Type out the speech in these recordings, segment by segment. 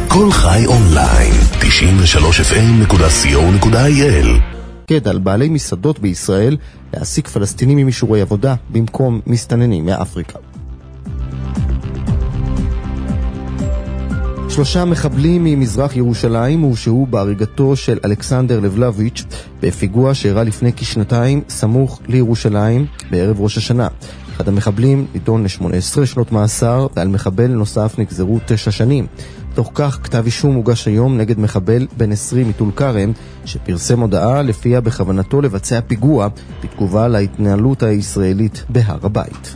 כל חי אונליין, 93fm.co.il. קד על בעלי מסעדות בישראל להעסיק פלסטינים עם אישורי עבודה במקום מסתננים מאפריקה. 3 מחבלים ממזרח ירושלים הורשעו בהריגתו של אלכסנדר לבלביץ' בפיגוע שאירע לפני כשנתיים סמוך לירושלים בערב ראש השנה. אחד המחבלים נידון ל-18 שנות מאסר, ועל מחבל נוסף נגזרו 9 שנים. תוך כך כתב אישום הוגש היום נגד מחבל בן 20 מטול כרם, שפרסם הודעה לפיה בכוונתו לבצע פיגוע בתגובה להתנהלות הישראלית בהר הבית.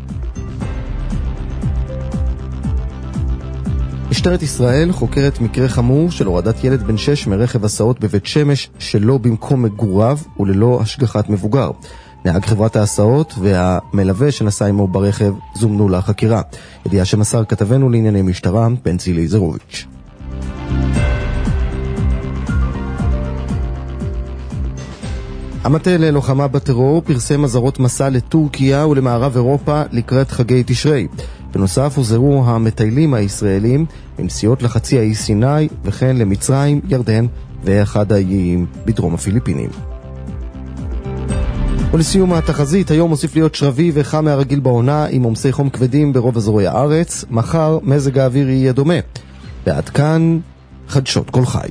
משטרת ישראל חוקרת מקרה חמור של הורדת ילד בן 6 מרכב הסעות בבית שמש שלא במקום מגוריו וללא השגחת מבוגר. נהג חברת ההסעות והמלווה שנסע עמו ברכב זומנו לחקירה. ידיעה שמסר כתבנו לענייני משטרה בנצי ליזרוביץ'. המטה ללוחמה בטרור פרסם אזהרות מסע לטורקיה ולמערב אירופה לקראת חגי תשרי. בנוסף הוזהרו המטיילים הישראלים מנסיעות לחצי האי סיני וכן למצרים, ירדן ואחד האיים בדרום הפיליפינים. ולסיום התחזית, היום מוסיף להיות שרבי וחם מהרגיל בעונה עם עומסי חום כבדים ברוב אזורי הארץ. מחר מזג האוויר יהיה דומה. ועד כאן חדשות כל חי.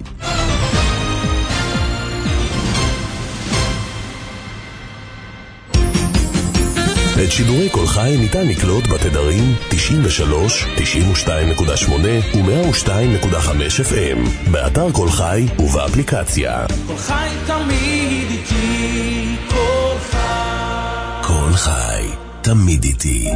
את שידורי כל חי ניתן לקלוט בתדרים 93, 92.8 ו-102.5 FM באתר כל חי ובאפליקציה. כל חי תמיד איתי, כל חי. כל חי תמיד איתי.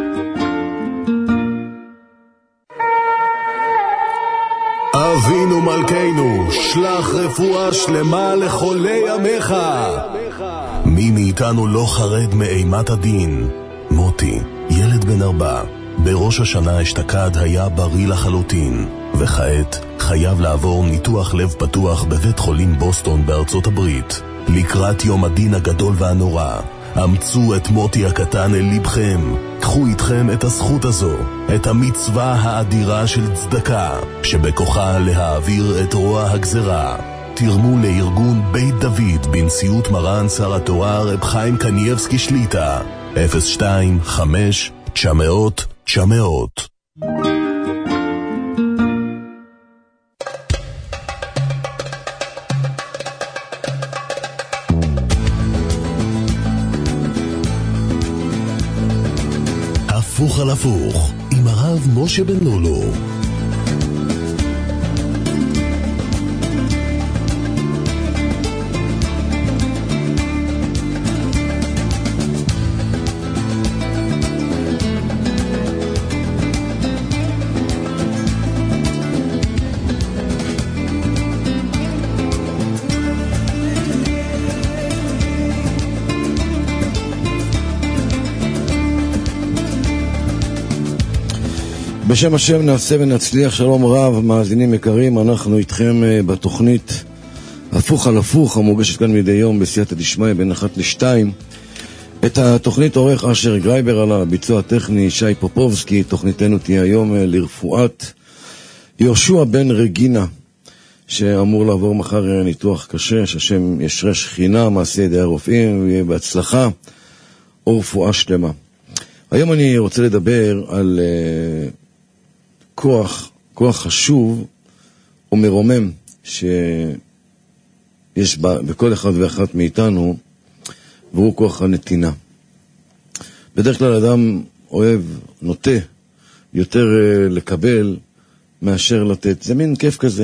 אבינו מלכנו, שלח רפואה שלמה לחולי עמך. מי מאיתנו לא חרד מאימת הדין? מוטי, ילד בן 4, בראש השנה אשתקד היה בריא לחלוטין, וכעת חייב לעבור ניתוח לב פתוח בבית חולים בוסטון בארצות הברית. לקראת יום הדין הגדול והנורא, אמצו את מוטי הקטן אל לבכם. קחו איתכם את הזכות הזו, את המצווה האדירה של צדקה, שבכוחה להעביר את רוע הגזרה. תרמו לארגון בית דוד בנשיאות מרן שר התורה רב חיים קנייבסקי שליטה, 025-900-900. הפוך על הפוך עם הרב משה בן לולו. בשם השם נעשה ונצליח. שלום רב, מאזינים יקרים, אנחנו איתכם בתוכנית הפוך על הפוך המוגשת כאן מדי יום בסייעתא דשמיא בין 1-2. את התוכנית עורך אשר גרייבר, על הביצוע הטכני שי פופובסקי. תוכניתנו תהיה היום לרפואת יהושע בן רגינה, שאמור לעבור מחר ניתוח קשה, שהשם ישרה שכינה מעשה ידי הרופאים ויהיה בהצלחה ורפואה שלמה. היום אני רוצה לדבר על כוח חשוב ומרומם שיש בכל אחד ואחת מאיתנו, והוא כוח הנתינה. בדרך כלל אדם אוהב, נוטה יותר לקבל מאשר לתת. זה מין כיף כזה.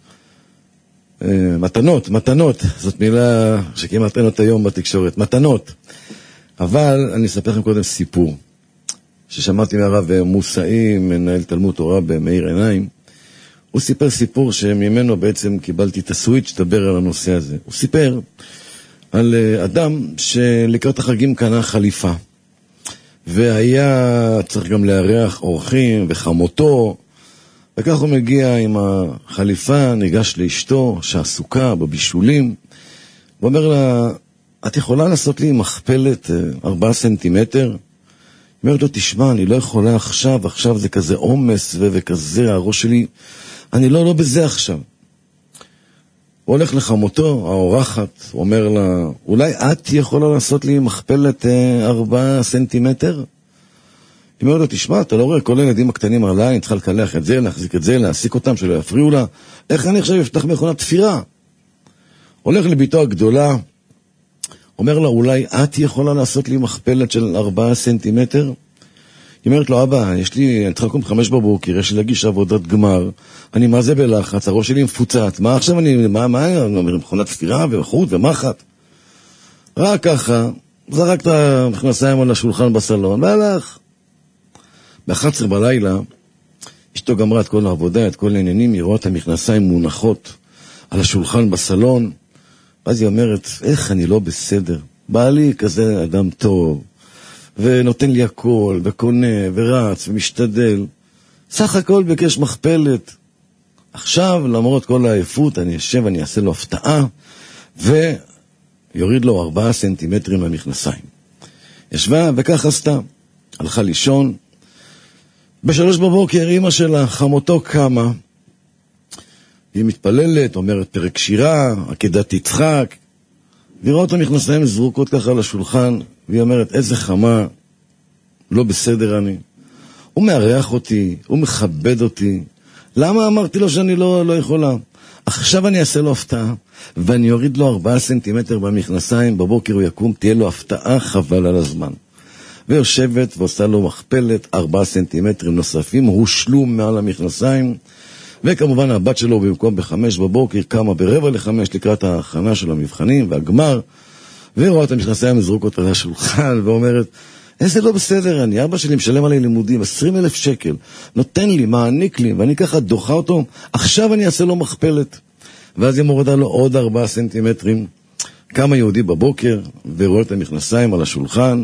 מתנות, זאת מילה שכמעט אין אותה היום בתקשורת, מתנות. אבל אני אספר לכם קודם סיפור ששמעתי מהרב מוסאי, מנהל תלמוד תורה במאיר עיניים. הוא סיפר סיפור שממנו בעצם קיבלתי את הסוויץ' לדבר על הנושא הזה. הוא סיפר על אדם שלקראת החגים קנה חליפה, והיה צריך גם לארח אורחים וחמותו, וכך הוא מגיע עם החליפה, ניגש לאשתו שעסוקה בבישולים, ואומר לה, את יכולה לעשות לי מכפלת 4 סנטימטר? אומרת לו, תשמע, אני לא יכולה עכשיו זה כזה עומס וכזה, הראש שלי אני לא בזה עכשיו. הוא הולך לחמותו, האורחת, אומר לה, אולי את יכולה לעשות לי מכפלת 4 סנטימטר? היא אומרת לו, תשמע, אתה לא רואה, כל הילדים הקטנים עליי, אני צריכה לקלח את זה, להחזיק את זה, להעסיק אותם, שלא יפריעו לה. איך אני עכשיו אפתח מכונת תפירה? הולך לביתו הגדולה, אומר לה, אולי את יכולה לעשות לי מכפלת של 4 סנטימטר? היא אומרת לו, אבא, אני צריך לקום 5 בבוקר, יש לי להגיש עבודת גמר, אני מה זה בלחץ, הראש שלי מפוצץ, מה עכשיו אני מכונת תפירה וחוט ומחט? רק ככה, זרק את המכנסיים על השולחן בסלון, והלך. ב-11 בלילה, אשתו גמרה את כל העבודה, את כל העניינים, היא רואה את המכנסיים מונחות על השולחן בסלון, אז היא אומרת, איך אני לא בסדר? בעלי כזה אדם טוב, ונותן לי הכל, וקונה, ורץ, ומשתדל. סך הכל בקש מכפלת. עכשיו, למרות כל העייפות, אני אשב, אני אעשה לו הפתעה, ויוריד לו 4 סנטימטרים מהמכנסיים. ישבה, וכך עשתה. הלכה לישון. ב3 בבוקר, אמא שלה, חמותו קמה, היא מתפללת, אומרת פרק שירה, עקדת יצחק, והיא רואה את המכנסיים זרוקות ככה על השולחן, והיא אומרת, איזה חמה, לא בסדר אני. הוא מארח אותי, הוא מכבד אותי. למה אמרתי לו שאני לא יכולה? עכשיו אני אעשה לו הפתעה, ואני אוריד לו 4 סנטימטר במכנסיים, בבוקר הוא יקום, תהיה לו הפתעה חבל על הזמן. ויושבת ועושה לו מכפלת, 4 סנטימטרים נוספים, הושלום מעל המכנסיים, וכמובן הבת שלו במקום ב5 בבוקר, קמה ב4:45 לקראת ההכנה של המבחנים והגמר, ורואה את המכנסיים מזרוקות על השולחן, ואומרת, איזה לא בסדר אני, אבא שלי משלם עלי לימודים, 20,000 שקל, נותן לי, מעניק לי, ואני ככה דוחה אותו, עכשיו אני אעשה לו מכפלת. ואז היא מורדה לו עוד 4 סנטימטרים, קמה יהודי בבוקר, ורואה את המכנסיים על השולחן,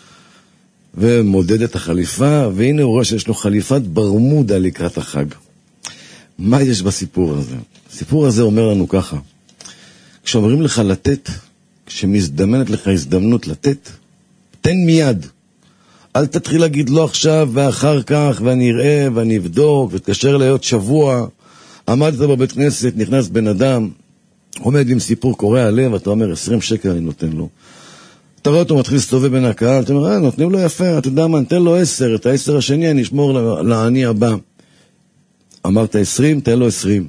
ומודד את החליפה, והנה הוא רואה שיש לו חליפת ברמודה לקראת החג. מה יש בסיפור הזה? הסיפור הזה אומר לנו ככה, כשאומרים לך לתת, כשמזדמנת לך הזדמנות לתת, תן מיד. אל תתחיל להגיד לא עכשיו ואחר כך, ואני אראה ואני אבדוק, ותקשר להיות שבוע. עמדת בבית כנסת, נכנס בן אדם, עומד עם סיפור קורע לב, אתה אומר 20 שקל אני נותן לו. אתה רואה אותו מתחיל להסתובב בין הקהל, אתה אומר, נותנים לו יפה, אתה יודע מה, נתן לו 10, את ה10 השני אני אשמור לעני הבא. אמרת 20, תן לו 20.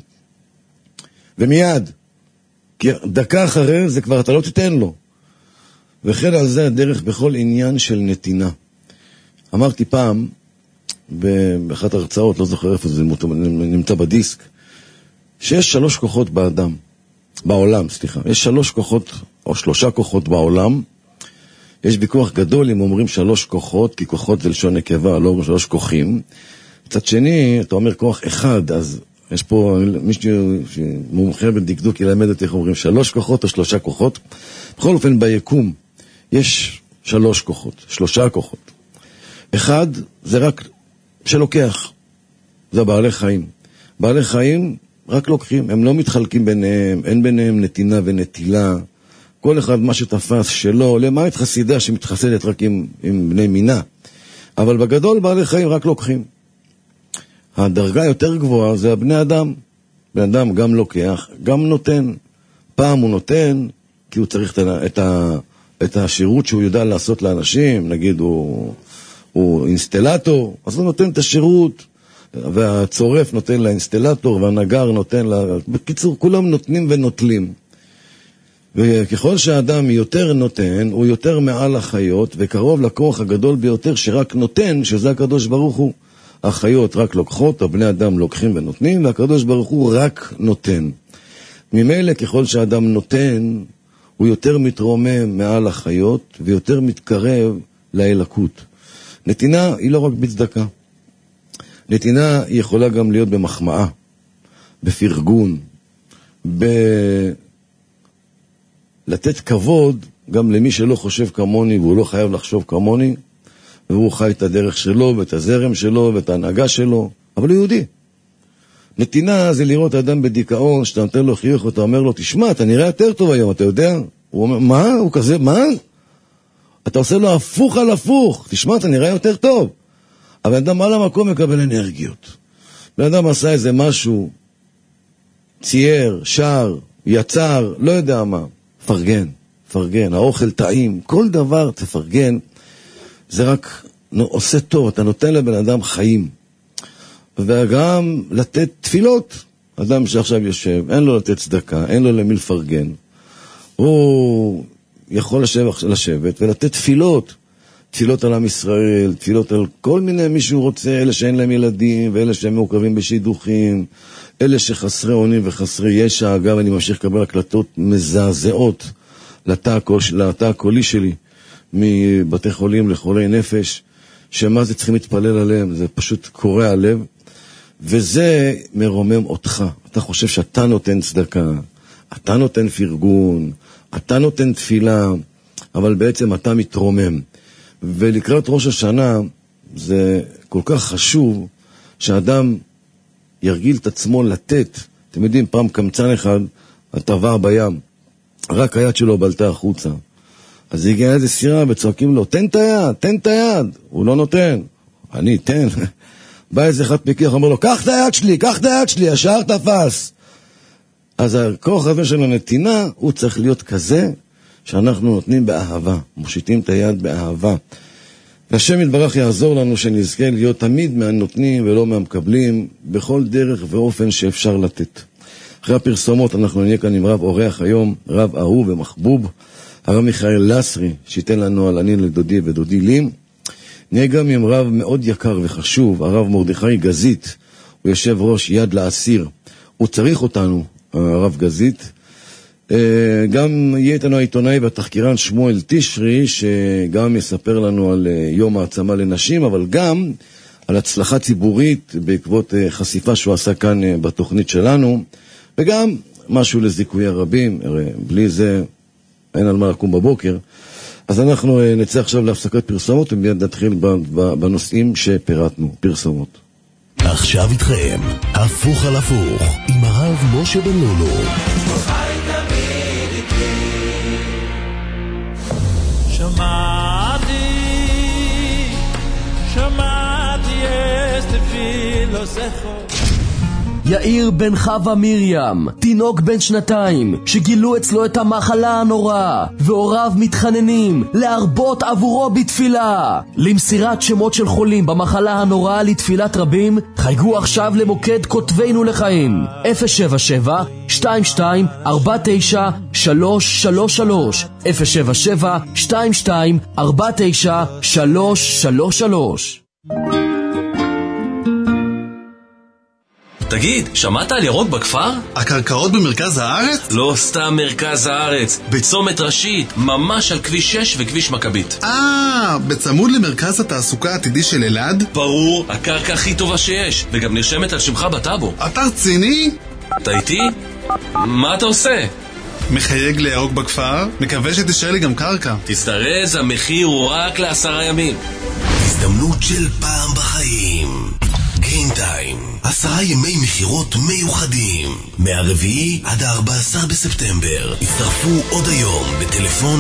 ומיד, כי דקה אחרי זה כבר אתה לא תיתן לו. וכן על זה הדרך בכל עניין של נתינה. אמרתי פעם, באחת הרצאות, לא זוכר איפה זה נמצא בדיסק, שיש 3 כוחות בעולם, יש 3 כוחות, או 3 כוחות בעולם, יש ויכוח גדול אם אומרים 3 כוחות, כי כוחות זה לשון נקבה, לא אומרים 3 כוחים. מצד שני, אתה אומר כוח אחד, אז יש פה מישהו שמומחה בדקדוק ילמד אותי איך אומרים 3 כוחות או 3 כוחות. בכל אופן, ביקום יש 3 כוחות, 3 כוחות. אחד זה רק שלוקח, זה בעלי חיים. בעלי חיים רק לוקחים, הם לא מתחלקים ביניהם, אין ביניהם נתינה ונטילה. כל אחד מה שתפס שלו, למעט חסידה שמתחסדת רק עם בני מינה. אבל בגדול בעלי חיים רק לוקחים. הדרגה יותר גבוהה זה הבני אדם. בן אדם גם לוקח, גם נותן. פעם הוא נותן, כי הוא צריך את השירות שהוא יודע לעשות לאנשים, נגיד הוא אינסטלטור, אז הוא נותן את השירות, והצורף נותן לאינסטלטור, והנגר נותן בקיצור, כולם נותנים ונוטלים. וככל שהאדם יותר נותן, הוא יותר מעל החיות, וקרוב לכוח הגדול ביותר שרק נותן, שזה הקדוש ברוך הוא. החיות רק לוקחות, הבני אדם לוקחים ונותנים, והקדוש ברוך הוא רק נותן. ממילא ככל שהאדם נותן, הוא יותר מתרומם מעל החיות, ויותר מתקרב לאלוקות. נתינה היא לא רק בצדקה. נתינה היא יכולה גם להיות במחמאה, בפרגון, לתת כבוד גם למי שלא חושב כמוני, והוא לא חייב לחשוב כמוני, והוא חי את הדרך שלו, ואת הזרם שלו, ואת ההנהגה שלו, אבל הוא יהודי. נתינה זה לראות אדם בדיכאון, שאתה נותן לו חיוך, אתה אומר לו, תשמע, אתה נראה יותר טוב היום, אתה יודע? הוא אומר, מה? הוא כזה, מה? אתה עושה לו הפוך על הפוך, תשמע, אתה נראה יותר טוב. אבל אדם על המקום מקבל אנרגיות. בן אדם עשה איזה משהו, צייר, שר, יצר, לא יודע מה, פרגן, האוכל טעים, כל דבר תפרגן, זה רק עושה טוב, אתה נותן לבן אדם חיים, וגם לתת תפילות, אדם שעכשיו יושב, אין לו לתת צדקה, אין לו למי לפרגן, הוא יכול לשבת ולתת תפילות על עם ישראל, תפילות על כל מיני מי שהוא רוצה, אלה שאין להם ילדים, ואלה שהם מעוכבים בשידוכים, אלה שחסרי אונים וחסרי ישע. אגב, אני ממשיך לקבל הקלטות מזעזעות לתא הקולי שלי, מבתי חולים לחולי נפש, שמה זה צריכים להתפלל עליהם, זה פשוט קורע הלב, וזה מרומם אותך. אתה חושב שאתה נותן צדקה, אתה נותן פרגון, אתה נותן תפילה, אבל בעצם אתה מתרומם. ולקראת ראש השנה זה כל כך חשוב שאדם ירגיל את עצמו לתת. אתם יודעים, פעם קמצן אחד הטבע בים, רק היד שלו בלטה החוצה, אז הגיעה איזה סירה וצועקים לו, תן את היד, הוא לא נותן, אני תן. בא איזה אחד פיקח, אומר לו, קח את היד שלי, ישר תפס. אז הכוח הזה של הנתינה הוא צריך להיות כזה שאנחנו נותנים באהבה, מושיטים את היד באהבה. והשם יתברך יעזור לנו שנזכה להיות תמיד מהנותנים ולא מהמקבלים, בכל דרך ואופן שאפשר לתת. אחרי הפרסומות אנחנו נהיה כאן עם רב אורח היום, רב אהוב ומחבוב, הרב מיכאל לסרי, שייתן לנו על אני לדודי ודודי לים. נהיה גם עם רב מאוד יקר וחשוב, הרב מרדכי גזית, הוא יושב ראש יד לאסיר. הוא צריך אותנו, הרב גזית. גם יהיה איתנו העיתונאי והתחקירן שמואל תשרי, שגם יספר לנו על יום העצמה לנשים, אבל גם על הצלחה ציבורית בעקבות חשיפה שהוא עשה כאן בתוכנית שלנו, וגם משהו לזיכוי הרבים. בלי זה אין על מה לקום בבוקר. אז אנחנו נצא עכשיו להפסקת פרסומות ומיד נתחיל בנושאים שפירטנו. פרסומות. עכשיו איתכם, הפוך על הפוך, עם הרב משה בן לולו. שמעתי אסתפיל עושךו. יאיר בן חווה מרים, תינוק בן 2, שגילו אצלו את המחלה הנוראה, והוריו מתחננים להרבות עבורו בתפילה. למסירת שמות של חולים במחלה הנוראה לתפילת רבים, חייגו עכשיו למוקד כותבינו לחיים 077-2249-333 077-2249-333. תגיד, שמעת על ירוק בכפר? הקרקעות במרכז הארץ? לא סתם מרכז הארץ, בצומת ראשית, ממש על כביש 6 וכביש מכבית. בצמוד למרכז התעסוקה העתידי של אלעד? ברור, הקרקע הכי טובה שיש, וגם נרשמת על שמך בטאבו. אתה רציני? אתה איתי? מה אתה עושה? מחייג לירוק בכפר, מקווה שתשאר לי גם קרקע. תזדרז, המחיר הוא רק ל10 ימים. הזדמנות של פעם בחיים. גיים טיים, 10 ימי מחירות מיוחדים, מהרביעי עד ה-14 בספטמבר. הצטרפו עוד היום בטלפון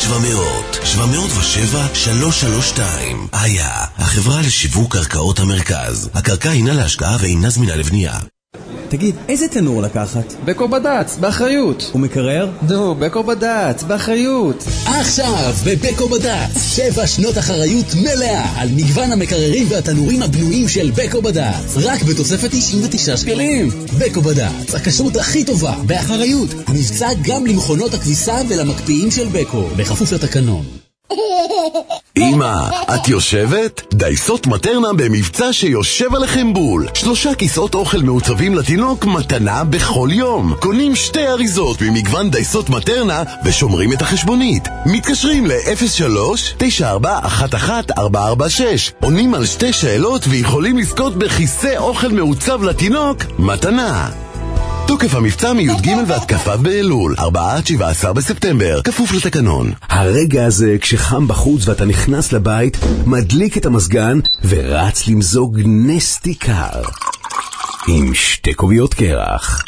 1-700-707-332. היה החברה לשיווק קרקעות המרכז. הקרקע הינה להשקעה ואינה זמינה לבנייה. תגיד, איזה תנור לקחת? בקור בד"ץ, באחריות. ומקרר? בקור בד"ץ, באחריות. עכשיו בבקור בד"ץ 7 שנות אחריות מלאה על מגוון המקררים והתנורים הבנויים של בקור בד"ץ, רק בתוספת 99 שקלים. בקור בד"ץ, הכשרות הכי טובה באחריות. מבצע גם למכונות הכביסה ולמקפיאים של בקור, בכפוף לתקנון. אמא, את יושבת? דייסות מטרנה במבצע שיושב עליכם בול. 3 כיסאות אוכל מעוצבים לתינוק מתנה בכל יום. קונים 2 אריזות ממגוון דייסות מטרנה ושומרים את החשבונית. מתקשרים ל-03-9411-446. עונים על 2 שאלות ויכולים לזכות בכיסא אוכל מעוצב לתינוק מתנה. תוקף המבצע מי"ג ועד כ"ו באלול, 4-17 בספטמבר, כפוף לתקנון. הרגע הזה כשחם בחוץ ואתה נכנס לבית, מדליק את המזגן ורץ למזוג נסטי קר עם 2 כוביות קרח.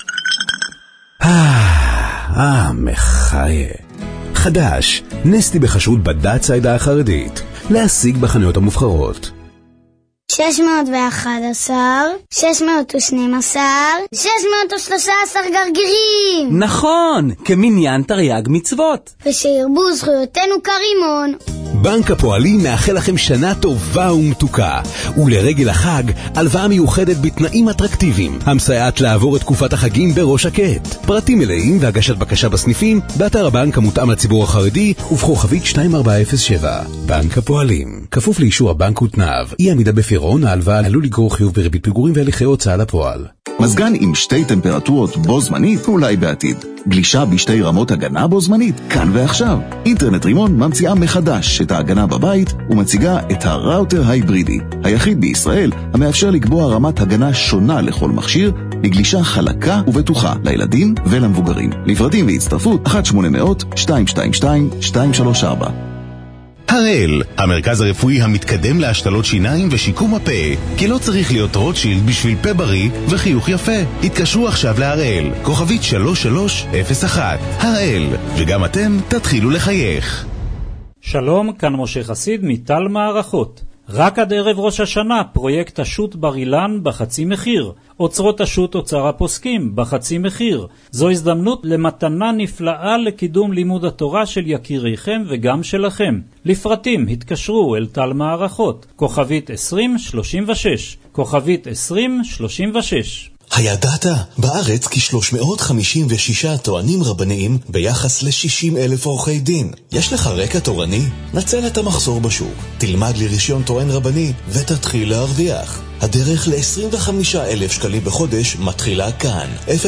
מחיה. חדש, נסטי בחשרות בד"ץ העדה החרדית, להשיג בחנויות המובחרות. 611, 612, 613 גרגירים. נכון, כמניין תרי"ג מצוות. ושירבו זכויותינו כרימון. בנק הפועלים מאחל לכם שנה טובה ומתוקה, ולרגל החג, הלוואה מיוחדת בתנאים אטרקטיביים, המסייעת לעבור את תקופת החגים בראש שקט. פרטים מלאים והגשת בקשה בסניפים, באתר הבנק המותאם לציבור החרדי, ובכוכבית 2407. בנק הפועלים, כפוף לאישור הבנק ותנאיו. אי עמידה בפירעון ההלוואה עלול לגרור חיוב בריבית פיגורים והליכי הוצאה לפועל. מזגן עם שתי טמפרטורות בו זמנית, אולי בעתיד. גלישה בשתי רמות הגנה בו זמנית, כאן ועכשיו. אינטרנט רימון ממציאה מחדש את ההגנה בבית ומציגה את הראוטר ההיברידי, היחיד בישראל המאפשר לקבוע רמת הגנה שונה לכל מכשיר, בגלישה חלקה ובטוחה לילדים ולמבוגרים. לפרטים והצטרפות 1-800-222-234. הראל, המרכז הרפואי המתקדם להשתלות שיניים ושיקום הפה, כי לא צריך להיות רוטשילד בשביל פה בריא וחיוך יפה. התקשרו עכשיו להראל, כוכבית 3301. הראל, וגם אתם תתחילו לחייך. שלום, כאן משה חסיד מטל מערכות. רק עד ערב ראש השנה, פרויקט השו"ת בר אילן בחצי מחיר. אוצרות השו"ת אוצר הפוסקים בחצי מחיר. זו הזדמנות למתנה נפלאה לקידום לימוד התורה של יקיריכם וגם שלכם. לפרטים התקשרו אל טל מערכות, כוכבית 2036, כוכבית 2036. הידעת? בארץ כ-356 טוענים רבניים ביחס ל-60,000 עורכי דין. יש לך רקע תורני? נצל את המחסור בשוק. תלמד לרישיון טוען רבני ותתחיל להרוויח. הדרך ל-25,000 שקלים בחודש מתחילה כאן.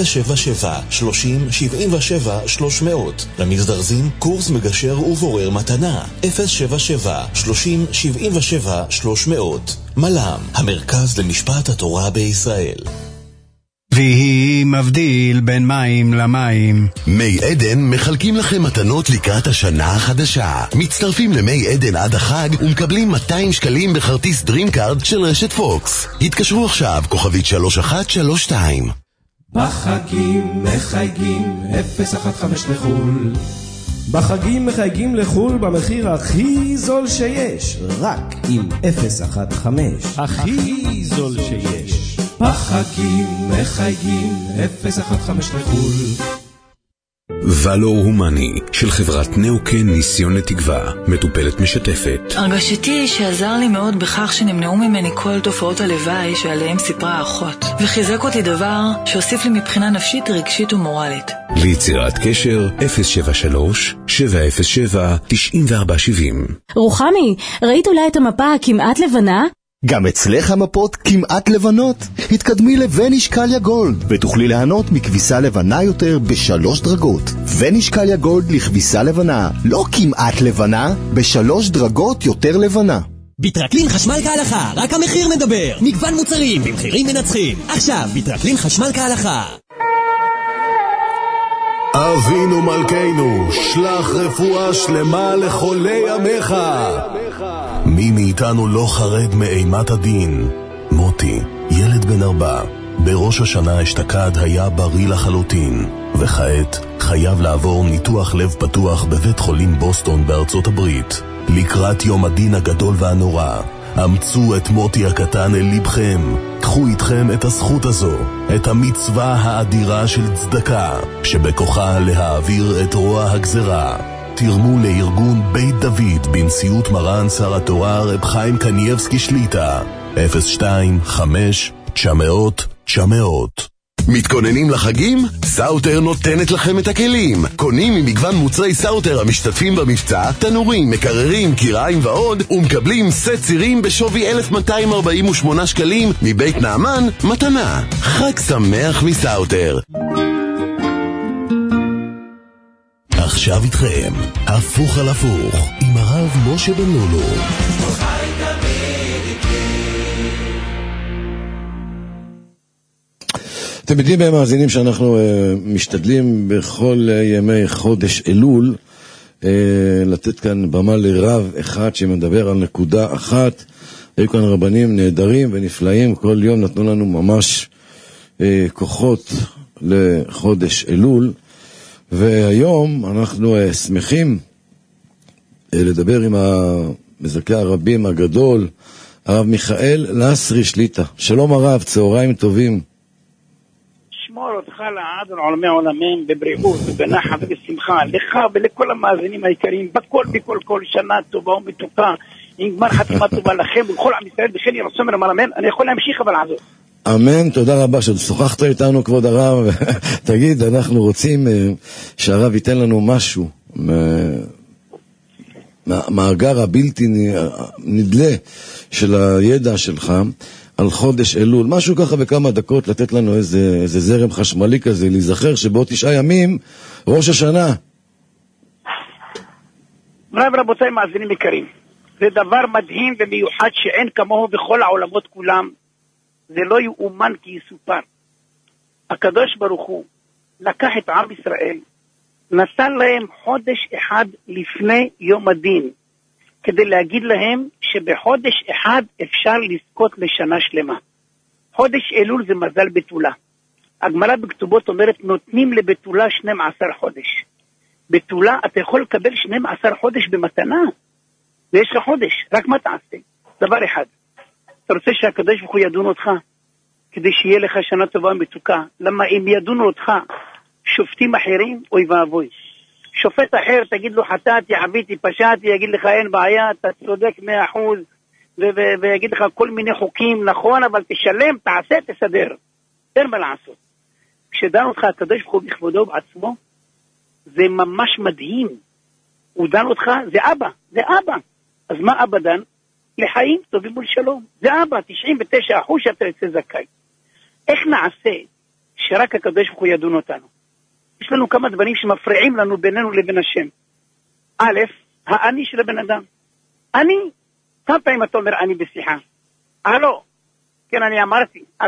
077-30-77-300. למזדרזים קורס מגשר ובורר מתנה. 077-30-77-300. מלם, המרכז למשפט התורה בישראל. והיא מבדיל בין מים למים. מי עדן מחלקים לכם מתנות לקראת השנה החדשה. מצטרפים למי עדן עד החג ומקבלים 200 שקלים בכרטיס דרימקארד של רשת פוקס. התקשרו עכשיו, כוכבית 3132. בחגים מחייגים 015 לחול. בחגים מחייגים לחול במחיר הכי זול שיש, רק עם 015. הכי זול שיש. בחגים מחייגים 015 לחול. ולור הומני של חברת נאוקן ניסיון לתקווה, מטופלת משתפת. הרגשתי שעזר לי מאוד בכך שנמנעו ממני כל תופעות הלוואי שעליהם סיפרה האחות, וחיזק אותי דבר שהוסיף לי מבחינה נפשית, רגשית ומורלית. ליצירת קשר 073-707-9470. רוחמי, ראית אולי את המפה הכמעט לבנה? גם אצלך המפות כמעט לבנות. התקדמי לוונשקליה גולד ותוכלי ליהנות מכביסה לבנה יותר ב3 דרגות. ונשקליה גולד לכביסה לבנה, לא כמעט לבנה, ב3 דרגות יותר לבנה. ביטרקלין חשמל כהלכה, רק המחיר מדבר. מגוון מוצרים במחירים מנצחים. עכשיו ביטרקלין חשמל כהלכה. אבינו מלכנו, שלח רפואה שלמה לחולי עמך. מי מאיתנו לא חרד מאימת הדין? מוטי, ילד בן 4, בראש השנה אשתקד היה בריא לחלוטין, וכעת חייב לעבור ניתוח לב פתוח בבית חולים בוסטון בארצות הברית. לקראת יום הדין הגדול והנורא, אמצו את מוטי הקטן אל לבכם. קחו איתכם את הזכות הזו, את המצווה האדירה של צדקה, שבכוחה להעביר את רוע הגזרה. תרמו לארגון בית דוד בנשיאות מרן שר התורה רב חיים קנייבסקי שליטה. 025-900-900. מתכוננים לחגים? סאוטר נותנת לכם את הכלים. קונים ממגוון מוצרי סאוטר המשתתפים במבצע, תנורים, מקררים, קיריים ועוד, ומקבלים סט צירים בשווי 1,248 שקלים מבית נעמן מתנה. חג שמח מסאוטר. עכשיו איתכם, הפוך על הפוך, עם הרב משה בן לולו. אתם יודעים במאזינים שאנחנו משתדלים בכל ימי חודש אלול לתת כאן במה לרב אחד שמדבר על נקודה אחת. היו כאן רבנים נהדרים ונפלאים, כל יום נתנו לנו ממש כוחות לחודש אלול, והיום אנחנו שמחים לדבר עם המזכה הרבים הגדול הרב מיכאל לסרי שליטה. שלום הרב, צהריים טובים. שמור אותך לעד עולמי עולמים בבריאות ובנחת ובשמחה, לך ולכל המאזינים היקרים, בכל כל שנה טובה ומתוקה, עם גמר חתימה טובה לכם ולכל עם ישראל, וכן ירצום ונאמר אמן. אני יכול להמשיך אבל לעזור. אמן, תודה רבה ששוחחת איתנו כבוד הרב. תגיד, אנחנו רוצים שהרב ייתן לנו משהו מהמאגר הבלתי נדלה של הידע שלך על חודש אלול, משהו ככה בכמה דקות, לתת לנו איזה זרם חשמלי כזה, להיזכר שבעוד 9 ימים ראש השנה. רבותיי מאזינים יקרים, זה דבר מדהים ומיוחד שאין כמוהו בכל העולמות כולם. זה לא יאומן כי יסופר. הקדוש ברוך הוא לקח את עם ישראל, נתן להם חודש אחד לפני יום הדין, כדי להגיד להם שבחודש אחד אפשר לזכות לשנה שלמה. חודש אלול זה מזל בתולה. הגמרא בכתובות אומרת, נותנים לבתולה 12 חודש. בתולה אתה יכול לקבל 12 חודש במתנה, ויש לך חודש, רק מה תעשה? דבר אחד, אתה רוצה שהקדוש ברוך הוא ידון אותך, כדי שיהיה לך שנה טובה ומתוקה. למה אם ידונו אותך שופטים אחרים, אוי ואבוי. שופט אחר תגיד לו חטאתי, עביתי, פשעתי, יגיד לך אין בעיה, אתה צודק 100%, ויגיד לך כל מיני חוקים, נכון, אבל תשלם, תעשה, תסדר. אין מה לעשות. כשדן אותך הקדוש ברוך הוא בכבודו בעצמו, זה ממש מדהים. הוא דן אותך, זה אבא, זה אבא. אז מה אבא דן? לחיים טובים ולשלום. זה אבא, 99% שאתה יוצא זכאי. איך נעשה שרק הקדוש ברוך הוא ידון אותנו? יש לנו כמה דברים שמפריעים לנו בינינו לבין השם. א', האני של הבן אדם. אני, כמה פעמים אתה אומר אני בשיחה? הלו, כן אני אמרתי, אז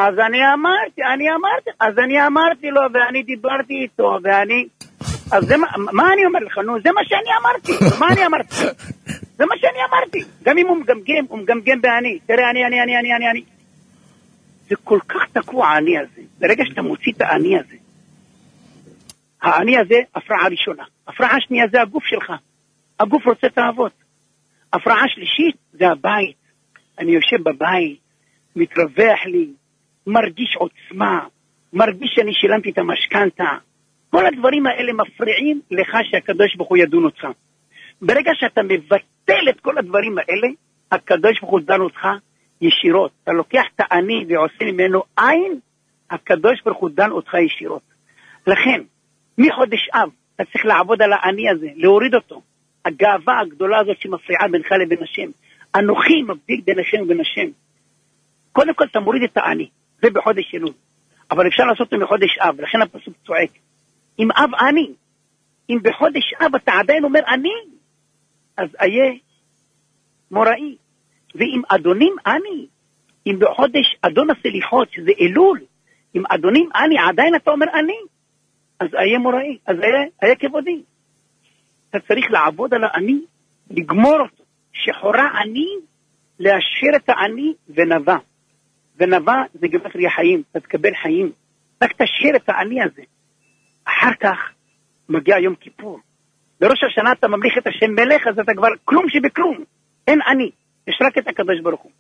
אני אמרתי לו, ואני דיברתי איתו, אז זה מה אני אומר לך? נו, זה מה שאני אמרתי. זה מה שאני אמרתי. גם אם הוא מגמגם באני. תראה, אני. זה כל כך תקוע העני הזה. ברגע שאתה מוציא את העני הזה, העני הזה, הפרעה ראשונה. הפרעה שנייה זה הגוף שלך. הגוף רוצה תאוות. הפרעה שלישית זה הבית. אני יושב בבית, מתרווח לי, מרגיש עוצמה, מרגיש שאני שילמתי את המשכנתה. כל הדברים האלה מפריעים לך שהקדוש ברוך הוא ידון אותך. ברגע שאתה מבטל את כל הדברים האלה, הקדוש ברוך הוא דן אותך ישירות. אתה לוקח את העני ועושה ממנו עין, הקדוש ברוך הוא דן אותך ישירות. לכן, מחודש אב, אתה צריך לעבוד על העני הזה, להוריד אותו. הגאווה הגדולה הזאת שמפריעה בינך לבין השם. אנוכי מבדיל בין השם ובין השם. קודם כל אתה מוריד את העני, זה בחודש אלול. אבל אפשר לעשות אותו מחודש אב, לכן הפסוק צועק. אם אב אני, אם בחודש אב אתה עדיין אומר אני, אז איה מוראי. ואם אדונים אני, אם בחודש אדון הסליחות, שזה אלול, אם אדונים אני, עדיין אתה אומר אני, אז איה מוראי, אז איה כבודי. אתה צריך לעבוד על העני, לגמור אותו. שחורה אני, להשאיר את העני ונבא. ונבא זה גמטריה חיים, אתה תקבל חיים. רק תשאיר את העני הזה. אחר כך מגיע יום כיפור. בראש השנה אתה ממליך את השם מלך, אז אתה כבר כלום שבכלום. אין אני, יש רק את הקדוש ברוך הוא.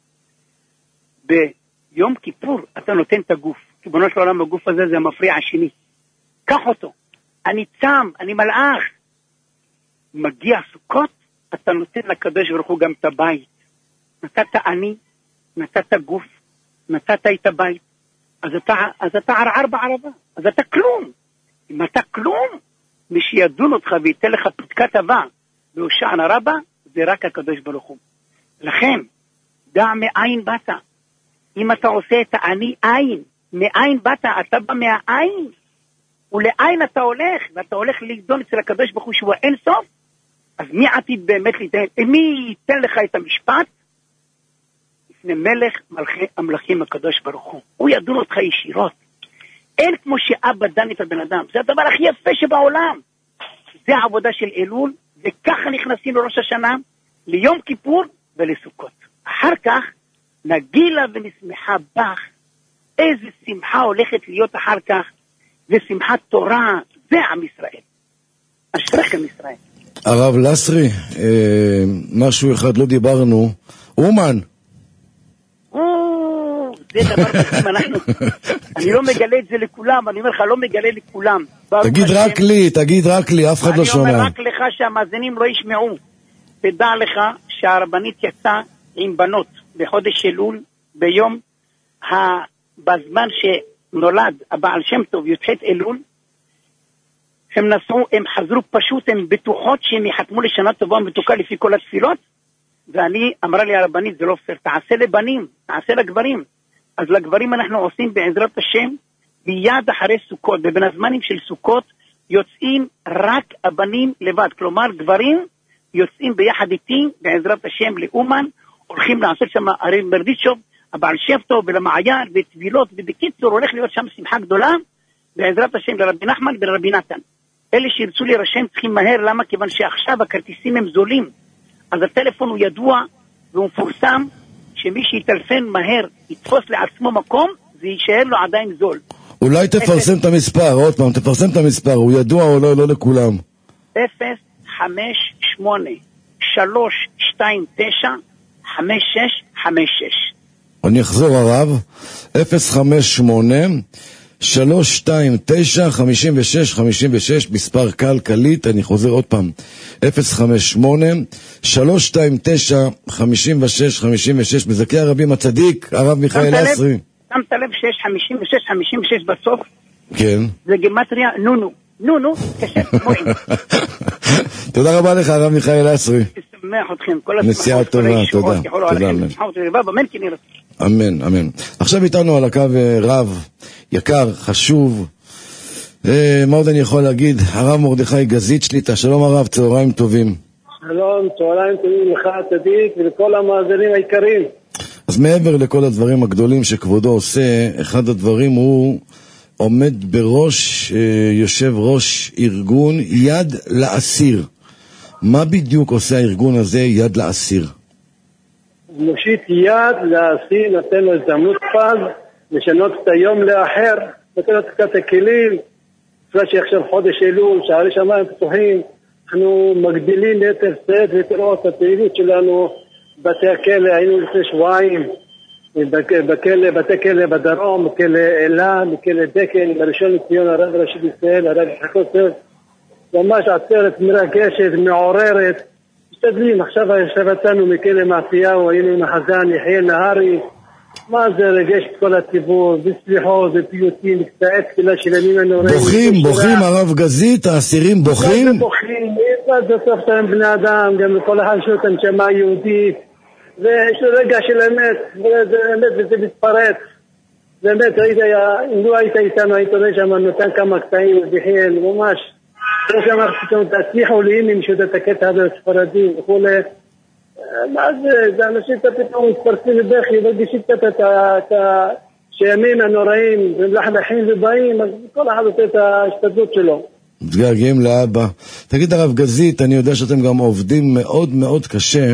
ביום כיפור אתה נותן את הגוף. ריבונו של עולם, הגוף הזה זה המפריע השני. קח אותו. אני צם, אני מלאך. מגיע סוכות, אתה נותן לקדוש ברוך הוא גם את הבית. נתת אני, נתת גוף, נתת את הבית. אז אתה ערער בערבה. אז אתה כלום. אם אתה כלום, מי שידון אותך וייתן לך פתקת אבה והושענא רבה, זה רק הקדוש ברוך הוא. לכן, דע מאין באת. אם אתה עושה את העני עין, מאין באת, אתה בא מהעין, ולעין אתה הולך, ואתה הולך לדון אצל הקדוש ברוך הוא שהוא אין סוף, אז מי עתיד באמת מי ייתן לך את המשפט? לפני מלך מלכי המלכים הקדוש ברוך הוא. הוא ידון אותך ישירות. אין כמו שאבא דן את הבן אדם. זה הדבר הכי יפה שבעולם. זה העבודה של אלול, וככה נכנסים לראש השנה, ליום כיפור ולסוכות. אחר כך נגילה ונשמחה בך. איזה שמחה הולכת להיות אחר כך. זה שמחת תורה. זה עם ישראל. אשריכם ישראל. הרב לסרי, משהו אחד לא דיברנו. אומן, זה דבר מדהים, אני לא מגלה את זה לכולם, אני אומר לך, לא מגלה לכולם. תגיד רק לי, אף אחד לא שומע. אני אומר רק לך שהמאזינים לא ישמעו. תדע לך שהרבנית יצאה עם בנות בחודש אלול, ביום, בזמן שנולד הבעל שם טוב, י"ח אלול, הם נסעו, הם חזרו פשוט, הם בטוחות שהם יחתמו לשנה טובה ומתוקה לפי כל התפילות, ואני, אמרה לי הרבנית, זה לא פייר, תעשה לבנים, תעשה לגברים. אז לגברים אנחנו עושים בעזרת השם, ביד אחרי סוכות, ובין הזמנים של סוכות, יוצאים רק הבנים לבד, כלומר גברים יוצאים ביחד איתי, בעזרת השם לאומן, הולכים לעשות שם הרי ברדיצ'וב, הבעל שם טוב ולמעיין ותבילות, ובקיצור הולך להיות שם שמחה גדולה, בעזרת השם לרבי נחמן ולרבי נתן. אלה שירצו להירשם צריכים מהר, למה? כיוון שעכשיו הכרטיסים הם זולים, אז הטלפון הוא ידוע והוא מפורסם, שמי שיטלפן מהר יתפוס לעצמו מקום, זה יישאר לו עדיין זול. אולי תפרסם את המספר, עוד פעם, תפרסם את המספר, הוא ידוע או לא, לא לכולם. 058-329-5656. אני אחזור הרב, 058-329-5656, מספר קל, קלית, אני חוזר עוד פעם, 058-329-5656, מזכי הרבים הצדיק, הרב מיכאל אסרי. שמת לב שיש 56 בסוף? כן. זה גמטריה נונו, קשה מועים. תודה רבה לך הרב מיכאל אסרי. שמח אתכם, כל נסיעה טובה, תודה. אמן, אמן. עכשיו איתנו על הקו רב, יקר, חשוב, מה עוד אני יכול להגיד? הרב מרדכי גזית שליטה, שלום הרב, צהריים טובים. שלום, צהריים טובים לך צדיק ולכל המאזינים היקרים. אז מעבר לכל הדברים הגדולים שכבודו עושה, אחד הדברים הוא עומד בראש, יושב ראש ארגון יד לאסיר. מה בדיוק עושה הארגון הזה, יד לאסיר? מושיט יד לאסיר, נותן לו הזדמנות פז לשנות את היום לאחר, נותן לו קצת הכלים, אחרי שעכשיו חודש אלול, שערי שמיים פתוחים, אנחנו מגדילים ליתר שאת ותראו את הפעילות שלנו, בתי הכלא, היינו לפני שבועיים, בתי כלא בדרום, בכלא אלה, בכלא דקל, בראשון לציון הרב הראשי בישראל, הרב יצחק יוסף, ממש עצרת מרגשת, מעוררת, משתדלים, עכשיו יצאנו מכלא מאפיהו, היינו עם החזן יחיאל נהרי, מה זה רגש את כל הציבור, בסליחות, בפיוטים, בקטעי תפילה של ימים הנוראים. בוכים הרב גזית, האסירים בוכים? בוכים, זה סוף שלהם בני אדם, גם לכל אחד שיש לו הנשמה היהודית, ויש לו רגע של אמת, וזה מתפרץ. באמת, אם לא היית איתנו, היית רואה שם, נותן כמה קטעים, יחיאל, ממש. לא שאמר פתאום, תצליחו לימים שיודע את הקטע הזה הספרדים וכו'. מה זה אנשים פתאום מתפרצים לבכי, מרגישים קצת את הימים הנוראים, ומלחלכים ובאים, אז כל אחד עושה את ההשתדלות שלו. מתגעגעים לאבא. תגיד הרב גזית, אני יודע שאתם גם עובדים מאוד מאוד קשה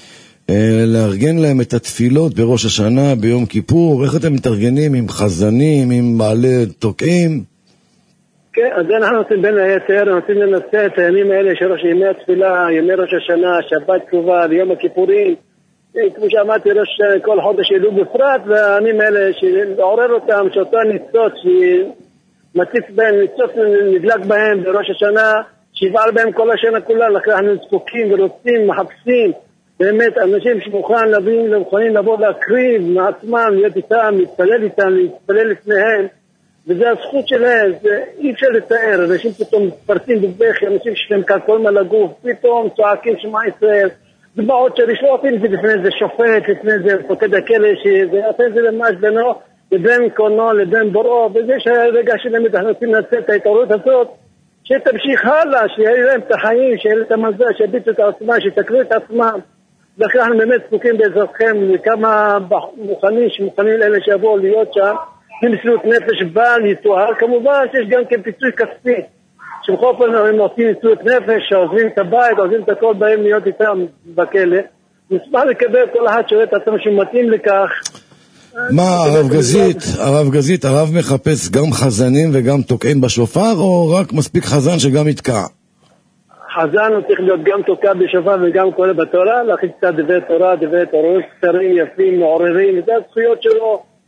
לארגן להם את התפילות בראש השנה, ביום כיפור. איך אתם מתארגנים עם חזנים, עם בעלי תוקעים? כן, אז אנחנו נותנים בין היתר, נותנים לנצח את הימים האלה של ימי התפילה, ימי ראש השנה, שבת קרובה ויום הכיפורים. כמו שאמרתי, כל חודש אלול בפרט, והימים האלה שלעורר אותם, שאותו ניצוץ שמציץ בהם, ניצוץ נדלק בהם בראש השנה, שיבעל בהם כל השנה כולה, לכן אנחנו זקוקים ורוצים, מחפשים, באמת אנשים שמוכנים לבוא להקריב מעצמם, להיות איתם, להתפלל איתם, להתפלל לפניהם, וזה הזכות שלהם, אי אפשר לתאר, אנשים פתאום מתפרצים בבכי, אנשים שלהם קלקולים על הגוף, פתאום צועקים שמע ישראל, דמעות שרשו, אפילו לפני זה שופט, לפני זה מפקד הכלא, שזה זה ממש בינו, לבין קורנו, לבין בוראו, וזה שהרגע שלהם אנחנו רוצים לצאת את ההתעוררות הזאת, שתמשיך הלאה, שיהיה להם את החיים, שיהיה להם את המזל, שיביטו את עצמם, שתקרו את עצמם, לכן אנחנו באמת זקוקים בעזרתכם, לכמה שמוכנים לאלה שיבואו להיות שם, במסירות נפש בל יתואר, כמובן שיש גם כן פיצוי כספי, שבכל פעם הם עושים מסירות נפש, שעוזבים את הבית, עוזבים את הכל בהם להיות איתם בכלא, נשמח לקבל כל אחד שרואה את עצמו שמתאים לכך. מה הרב גזית, הרב מחפש גם חזנים וגם תוקעים בשופר, או רק מספיק חזן שגם יתקע? חזן הוא צריך להיות גם תוקע בשופר וגם קורא בתורה, להכניס קצת דברי תורה קצרים, יפים, מעוררים, וזה הזכויות שלו,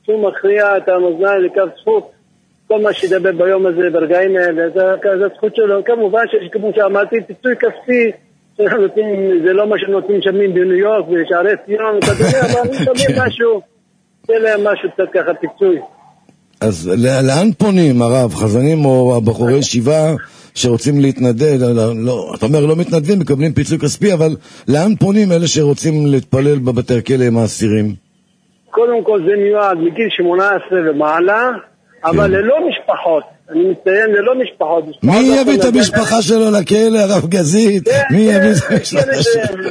שהוא מכריע את המאזניים לקו זכות. כל מה שידבר ביום הזה, ברגעים האלה, זה הזכות שלו. כמובן שכמו שאמרתי, פיצוי כספי, זה לא מה שנותנים שמים בניו יורק ושערי ציון, אבל הם שמים משהו, זה להם משהו קצת ככה פיצוי. אז לאן פונים הרב, חזנים או בחורי ישיבה שרוצים להתנדב? לא, אתה אומר לא מתנדבים, מקבלים פיצוי כספי, אבל לאן פונים אלה שרוצים להתפלל בבתי הכלא עם האסירים? קודם כל זה מיועד מגיל 18 ומעלה, אבל ללא משפחות. אני מציין ללא משפחות. מי יביא את המשפחה שלו לכלא, הרב גזית? מי יביא את המשפחה שלו?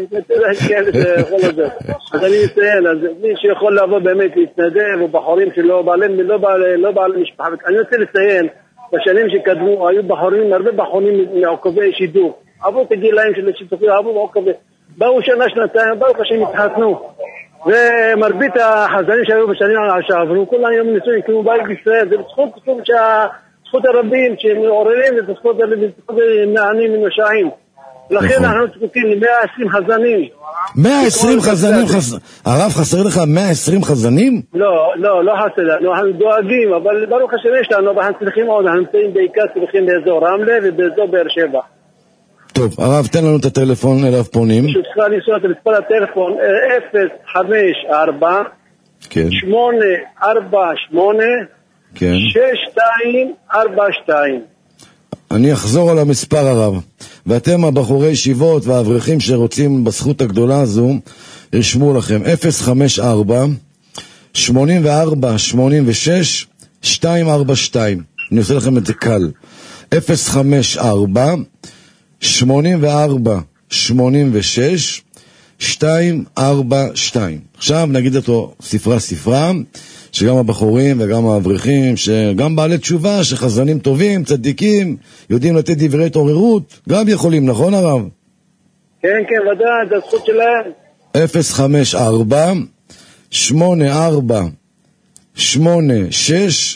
אז אני מציין, אז מי שיכול לבוא באמת להתנדב, או בחורים שלא בעלי משפחה. אני רוצה לציין, בשנים שקדמו, היו בחורים, הרבה בחורים מעוקבי שידור. עברו את הגילאים של השידורים, עברו מעוקבי. באו שנה, שנתיים, באו כשהם התחתנו. ומרבית החזנים שהיו בשנים שעברו, כולם היום ניסויים כמו בית בישראל, זה זכות הרבים שמעוררים את זכות נענים ונושעים. לכן אנחנו זקוקים ל-120 חזנים. 120 חזנים? הרב, חסר לך 120 חזנים? לא חסר לנו, אנחנו דואגים, אבל ברוך השם יש לנו, אנחנו צריכים עוד, אנחנו נמצאים בעיקר צריכים באזור רמלה ובאזור באר שבע. טוב, הרב, תן לנו את הטלפון אליו פונים. שצריכה לנסוע את מספר הטלפון 054 848 6242. אני אחזור על המספר הרב. ואתם הבחורי ישיבות והאברכים שרוצים בזכות הגדולה הזו, ישמו לכם 054 84 86 242. אני עושה לכם את זה קל. 054 84 86 242. עכשיו נגיד אותו ספרה, שגם הבחורים וגם האברכים, שגם בעלי תשובה, שחזנים טובים, צדיקים, יודעים לתת דברי התעוררות, גם יכולים, נכון הרב? כן, ודאי, זה הזכות שלהם. 054 84 86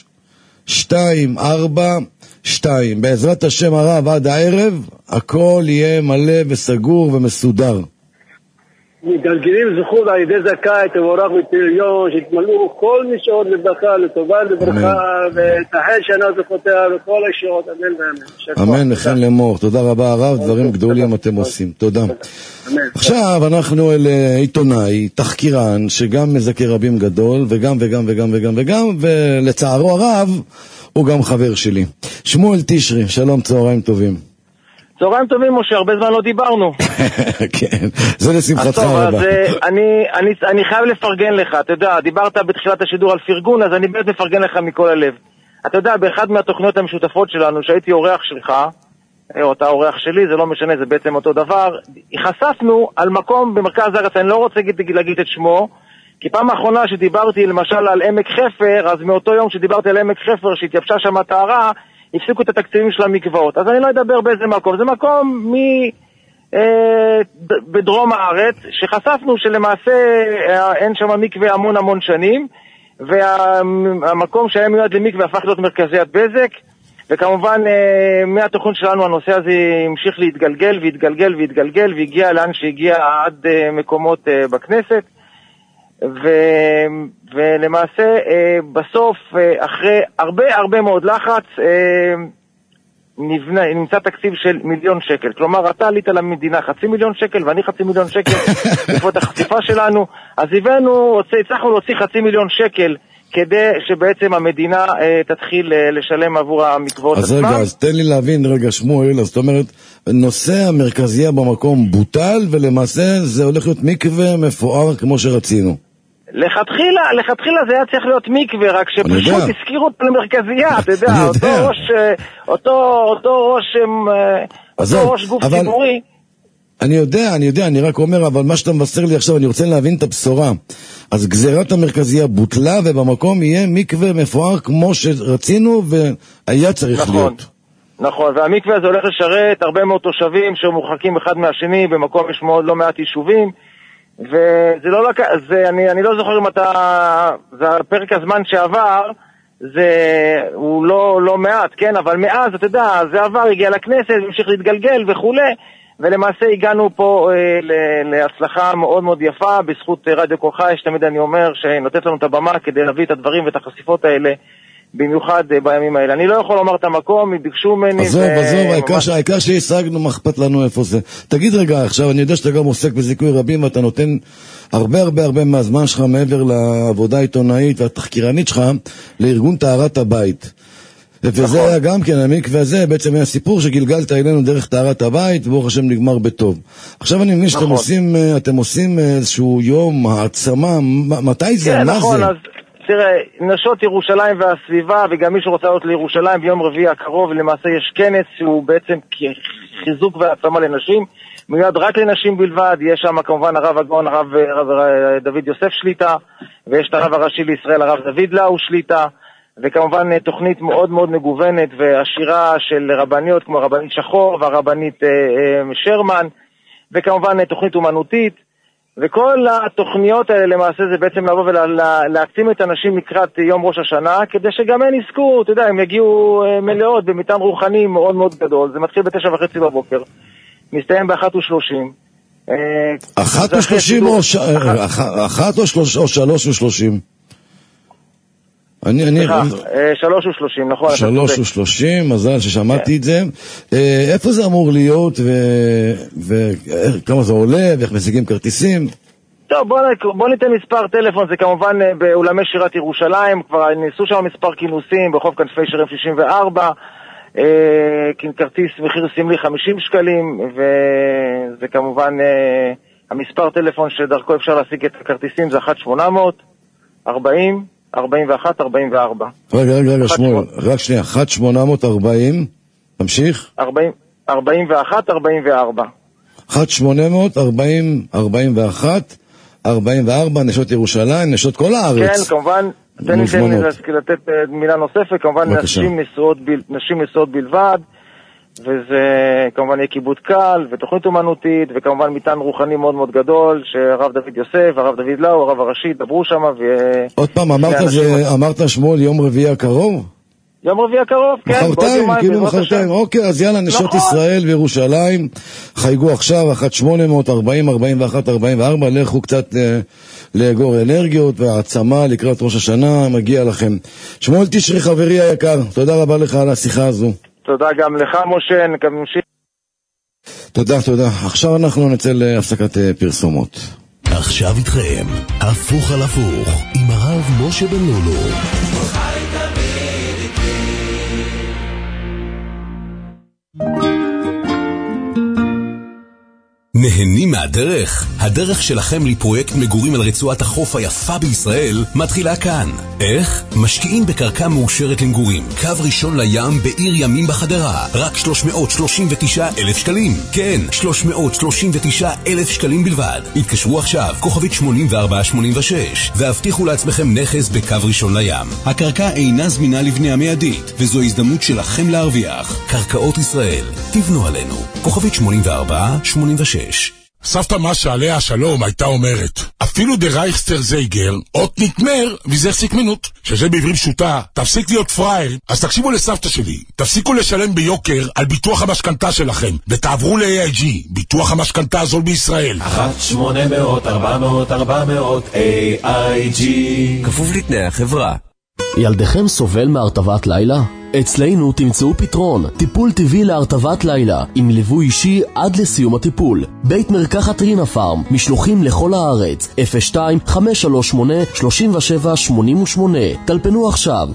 242. בעזרת השם הרב, עד הערב הכל יהיה מלא וסגור ומסודר. מגלגלים זכות על ידי זכאי, תבורך ופריון, שהתמלאו כל משעות לברכה, לטובה לברכה, ותחל שנה זכותיה וכל השעות, אמן ואמן. אמן וכן לאמור. תודה רבה הרב, דברים גדולים אתם עושים. תודה. עכשיו אנחנו אל עיתונאי, תחקירן, שגם מזכר רבים גדול, וגם, ולצערו הרב, הוא גם חבר שלי. שמואל תשרי, שלום, צהריים טובים. צהריים טובים, משה, הרבה זמן לא דיברנו. כן, זה לשמחתך רבה. אז אני חייב לפרגן לך, אתה יודע, דיברת בתחילת השידור על פרגון, אז אני באמת מפרגן לך מכל הלב. אתה יודע, באחד מהתוכניות המשותפות שלנו, שהייתי אורח שלך, או אתה אורח שלי, זה לא משנה, זה בעצם אותו דבר, חשפנו על מקום במרכז הארץ, אני לא רוצה להגיד את שמו, כי פעם האחרונה שדיברתי למשל על עמק חפר, אז מאותו יום שדיברתי על עמק חפר, שהתייבשה שם הטהרה, הפסיקו את התקציבים של המקוואות. אז אני לא אדבר באיזה מקום. זה מקום בדרום הארץ, שחשפנו שלמעשה אין שם מקווה המון שנים, והמקום שהיה מיועד למקווה הפך להיות מרכזיית בזק, וכמובן מהתוכנית שלנו הנושא הזה המשיך להתגלגל, והגיע לאן שהגיע עד מקומות בכנסת. ולמעשה בסוף אחרי הרבה מאוד לחץ נמצא תקציב של 1,000,000 שקל. כלומר אתה עלית למדינה 500,000 שקל ואני 500,000 שקל בעקבות החשיפה שלנו, אז הצלחנו להוציא 500,000 שקל כדי שבעצם המדינה תתחיל לשלם עבור המקוואות עצמם. אז רגע, אז תן לי להבין רגע שמואל, אז זאת אומרת נושא המרכזייה במקום בוטל ולמעשה זה הולך להיות מקווה מפואר כמו שרצינו. לכתחילה זה היה צריך להיות מקווה, רק שפשוט הזכירו אותו למרכזייה, אתה יודע, אותו ראש גוף ציבורי. אני יודע, אני רק אומר, אבל מה שאתה מבשר לי עכשיו, אני רוצה להבין את הבשורה. אז גזירת המרכזייה בוטלה, ובמקום יהיה מקווה מפואר כמו שרצינו, והיה צריך להיות. נכון, והמקווה הזה הולך לשרת הרבה מאוד תושבים שמורחקים אחד מהשני, במקום יש מאוד לא מעט יישובים, וזה לא אני לא זוכר אם זה פרק הזמן שעבר, הוא לא מעט, כן, אבל מאז, אתה יודע, זה עבר, הגיע לכנסת, המשיך להתגלגל וכו', ולמעשה הגענו פה להצלחה מאוד מאוד יפה, בזכות רדיו קול חי, שתמיד אני אומר, שנותנת לנו את הבמה כדי להביא את הדברים ואת החשיפות האלה, במיוחד בימים האלה. אני לא יכול לומר את המקום, ביקשו ממני... עזוב, העיקר שהשגנו, מה אכפת לנו איפה זה. תגיד רגע, עכשיו, אני יודע שאתה גם עוסק בזיכוי רבים, ואתה נותן הרבה מהזמן שלך, מעבר לעבודה העיתונאית והתחקירנית שלך, לארגון טהרת הבית. וזה היה גם כן, המקווה הזה, בעצם היה סיפור שגלגלת אלינו דרך טהרת הבית, ברוך השם נגמר בטוב. עכשיו אני מבין שאתם עושים איזשהו יום העצמה, מתי זה? מה זה? אז תראה, נשות ירושלים והסביבה, וגם מי שרוצה להיות לירושלים ביום רביעי הקרוב, למעשה יש כנס שהוא בעצם חיזוק והעצמה לנשים, מיועד רק לנשים בלבד. יש שם כמובן הרב הגאון, הרב דוד יוסף שליטה, ויש את הרב הראשי לישראל, הרב דוד לאו שליטה, וכמובן תוכנית מאוד מאוד מגוונת ועשירה של רבניות כמו הרבנית שחור והרבנית שרמן, וכמובן תוכנית אומנותית, וכל התוכניות האלה למעשה זה בעצם לבוא ולהקטים את האנשים לקראת יום ראש השנה, כדי שגם הם יזכו, אתה יודע, הם יגיעו מלאות במטען רוחני מאוד מאוד גדול. זה מתחיל ב9:30 בבוקר, מסתיים ב13:30. 1:30 או 3:30? 3:30, נכון. 3:30, מזל ששמעתי את זה. איפה זה אמור להיות וכמה זה עולה ואיך משיגים כרטיסים? טוב, בוא ניתן מספר טלפון. זה כמובן באולמי שירת ירושלים, כבר ניסו שם מספר כינוסים ברחוב כנפי שירים 64, כרטיס מחיר סמלי 50 שקלים, וזה כמובן המספר טלפון שדרכו אפשר להשיג את הכרטיסים זה 1-800-40-41-44. רגע, שמואל, רק שנייה, 1-840, תמשיך? 41-44. 1-800-40-41-44, נשות ירושלים, נשות כל הארץ. כן, כמובן, תן לי לתת מילה נוספת, כמובן נשים נשואות בלבד, וזה כמובן יהיה כיבוד קל, ותוכנית אומנותית, וכמובן מטען רוחני מאוד מאוד גדול, שהרב דוד יוסף, הרב דוד לאו, הרב הראשי, דברו שם, עוד פעם, אמרת שמואל יום רביעי הקרוב? יום רביעי הקרוב, כן. מחרתיים, כאילו מחרתיים. אוקיי, אז יאללה, נשות ישראל וירושלים, חייגו עכשיו, 1-840-41-44, לכו קצת לאגור אנרגיות והעצמה לקראת ראש השנה, מגיע לכם. שמואל תשרי חברי היקר, תודה רבה לך על השיחה הזו. תודה גם לך משה, נמשיך. תודה. עכשיו אנחנו נצא להפסקת פרסומות. עכשיו איתכם, הפוך על הפוך, עם הרב משה בן לולו. נהנים מהדרך? הדרך שלכם לפרויקט מגורים על רצועת החוף היפה בישראל מתחילה כאן. איך? משקיעים בקרקע מאושרת למגורים, קו ראשון לים בעיר ימים בחדרה, רק 339,000 שקלים. כן, 339,000 שקלים בלבד. התקשרו עכשיו, כוכבית 8486, והבטיחו לעצמכם נכס בקו ראשון לים. הקרקע אינה זמינה לבני המיידית, וזו הזדמנות שלכם להרוויח. קרקעות ישראל, תבנו עלינו. כוכבית 8486. סבתא משה עליה השלום הייתה אומרת, אפילו דרייכסטר זייגר, אות נתמר וזרסיק מינות, שזה בעברית פשוטה, תפסיק להיות פרייר. אז תקשיבו לסבתא שלי, תפסיקו לשלם ביוקר על ביטוח המשכנתה שלכם, ותעברו ל-AIG, ביטוח המשכנתה הזול בישראל. 1-800-400-400 AIG, כפוף לתנאי החברה. ילדיכם סובל מהרטבת לילה? אצלנו תמצאו פתרון, טיפול טבעי להרטבת לילה, עם ליווי אישי עד לסיום הטיפול. בית מרקחת רינה פארם, משלוחים לכל הארץ, 02-538-3788. טלפנו עכשיו,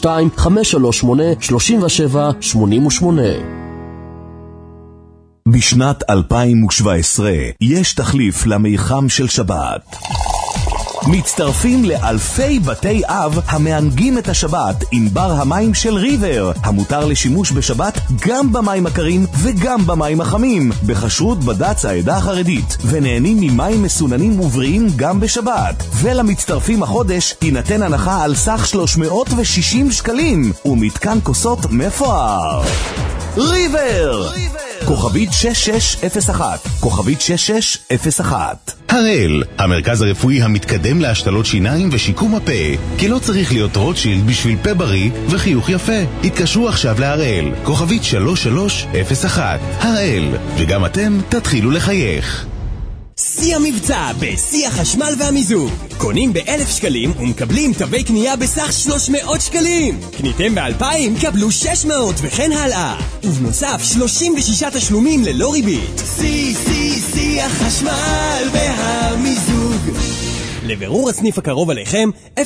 02-538-3788. בשנת 2017 יש תחליף למיחם של שבת. מצטרפים לאלפי בתי אב המענגים את השבת עם בר המים של ריבר, המותר לשימוש בשבת גם במים הקרים וגם במים החמים, בחשרות בד"ץ העדה החרדית, ונהנים ממים מסוננים ובריאים גם בשבת. ולמצטרפים החודש תינתן הנחה על סך 360 שקלים ומתקן כוסות מפואר. ריבר! כוכבית 6601, כוכבית 6601. הראל, המרכז הרפואי המתקדם להשתלות שיניים ושיקום הפה, כי לא צריך להיות רוטשילד בשביל פה בריא וחיוך יפה. התקשרו עכשיו להראל, כוכבית 3301. הראל, וגם אתם תתחילו לחייך. שיא המבצע בשיא החשמל והמיזוג. קונים ב1,000 שקלים ומקבלים תווי קנייה בסך 300 שקלים. קניתם ב2,000 קבלו 600 וכן הלאה. ובנוסף 36 תשלומים ללא ריבית. שיא החשמל והמיזוג. לבירור הסניף הקרוב עליכם 03-504-5000.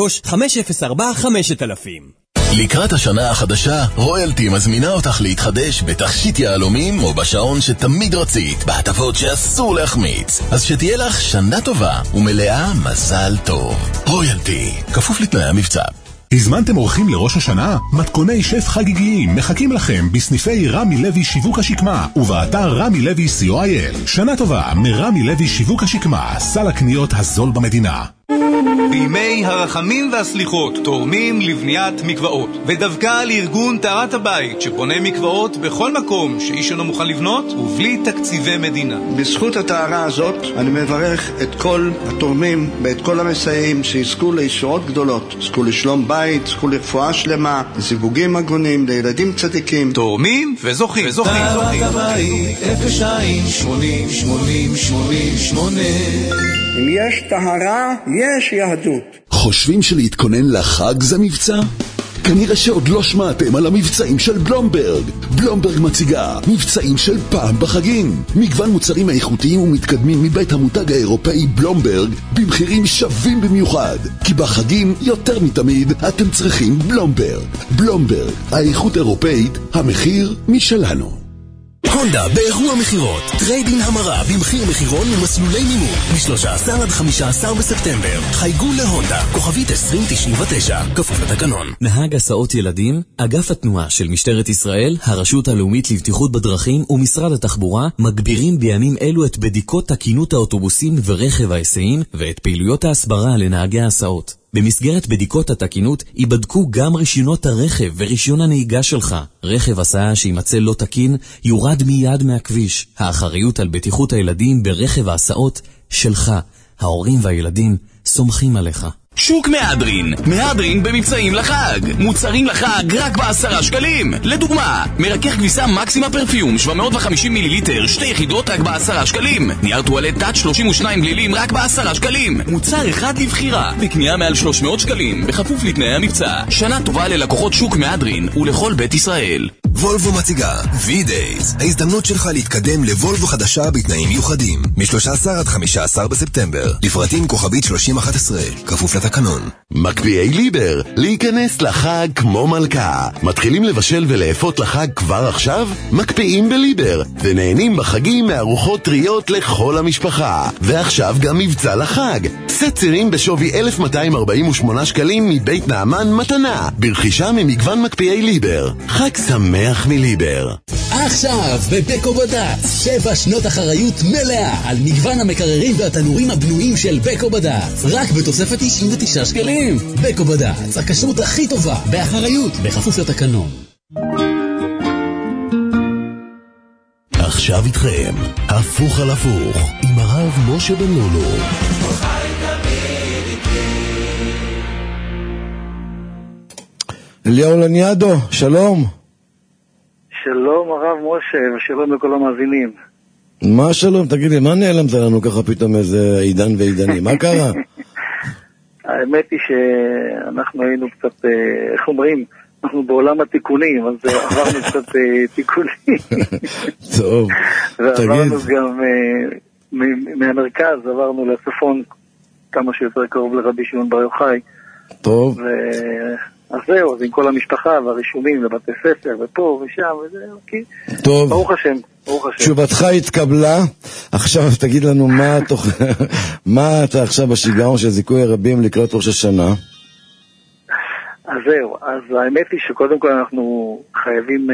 לקראת השנה החדשה, רויאלטי מזמינה אותך להתחדש בתכשיט יהלומים או בשעון שתמיד רצית, בהטבות שאסור להחמיץ. אז שתהיה לך שנה טובה ומלאה מזל טוב. רויאלטי, כפוף לתנאי המבצע. הזמנתם אורחים לראש השנה? מתכוני שף חגיגיים מחכים לכם בסניפי רמי לוי שיווק השקמה ובאתר רמי לוי co.il. שנה טובה מרמי לוי שיווק השקמה, סל הקניות הזול במדינה. בימי הרחמים והסליחות תורמים לבניית מקוואות, ודווקא לארגון טהרת הבית שבונה מקוואות בכל מקום שאיש אינו מוכן לבנות ובלי תקציבי מדינה. בזכות הטהרה הזאת אני מברך את כל התורמים ואת כל המסייעים שיזכו לישועות גדולות, זכו לשלום בית, זכו לרפואה שלמה, לזיווגים הגונים, לילדים צדיקים. תורמים וזוכים. טהרת הבית 02-80-80-88. אם יש טהרה, יש יהדות. חושבים שלהתכונן לחג זה מבצע? כנראה שעוד לא שמעתם על המבצעים של בלומברג. בלומברג מציגה מבצעים של פעם בחגים. מגוון מוצרים איכותיים ומתקדמים מבית המותג האירופאי בלומברג במחירים שווים במיוחד. כי בחגים יותר מתמיד אתם צריכים בלומברג. בלומברג, האיכות אירופאית, המחיר משלנו. הונדה באירוע מחירות, טריידין המרה במחיר מחירון ומסלולי מימון מ-13 עד 15 בספטמבר. חייגו להונדה, כוכבית 2099, כפוף לתקנון. נהג הסעות ילדים, אגף התנועה של משטרת ישראל, הרשות הלאומית לבטיחות בדרכים ומשרד התחבורה מגבירים בימים אלו את בדיקות תקינות האוטובוסים ורכב ההיסעים ואת פעילויות ההסברה לנהגי ההסעות. במסגרת בדיקות התקינות ייבדקו גם רישיונות הרכב ורישיון הנהיגה שלך. רכב הסעה שימצא לא תקין יורד מיד מהכביש. האחריות על בטיחות הילדים ברכב ההסעות שלך. ההורים והילדים סומכים עליך. שוק מהדרין, מהדרין במבצעים לחג, מוצרים לחג רק ב10 שקלים. לדוגמה, מרכך כביסה מקסימה פרפיום 750 מיליליטר, 2 יחידות רק ב10 שקלים. נייר טואלט טאץ' 32 גלילים רק ב10 שקלים. מוצר אחד לבחירה, בקנייה מעל 300 שקלים, בכפוף לתנאי המבצע. שנה טובה ללקוחות שוק מהדרין ולכל בית ישראל. וולבו מציגה V-Days, ההזדמנות שלך להתקדם לוולבו חדשה בתנאים מיוחדים מ-13 עד 15 בספטמבר. לפרטים כוכבית 3011, כפוף לתקנון. מקפיאי ליבר, להיכנס לחג כמו מלכה. מתחילים לבשל ולאפות לחג כבר עכשיו? מקפיאים בליבר ונהנים בחגים מארוחות טריות לכל המשפחה. ועכשיו גם מבצע לחג, סט צירים בשווי 1,248 שקלים מבית נעמן מתנה, ברכישה ממגוון מקפיאי ליבר. חג שמח מליבר. עכשיו בבקו בד"ץ 7 שנות אחריות מלאה על מגוון המקררים והתנורים הבנויים של בקו בד"ץ, רק בתוספת 99 שקלים. בקו בד"ץ, הכשרות הכי טובה באחריות, בכפוף לתקנון. עכשיו איתכם הפוך על הפוך עם הרב משה בן לולו. אליהו לניאדו, שלום. שלום הרב משה, ושלום לכל המאזינים. מה שלום? תגיד לי, מה נעלמת לנו ככה פתאום איזה עידן ועידני? מה קרה? האמת היא שאנחנו היינו קצת, איך אומרים, אנחנו בעולם התיקונים, אז עברנו קצת תיקונים. טוב, תגיד. ועברנו גם מהמרכז, עברנו לצפון כמה שיותר קרוב לרבי שמעון בר יוחאי. טוב. אז זהו, אז עם כל המשפחה והרישומים לבתי ספר ופה ושם וזהו, כי טוב. ברוך השם, ברוך השם. תשובתך התקבלה. עכשיו תגיד לנו מה אתה עכשיו בשיגעון של זיכוי הרבים לקראת ראש השנה? אז זהו, אז האמת היא שקודם כל אנחנו חייבים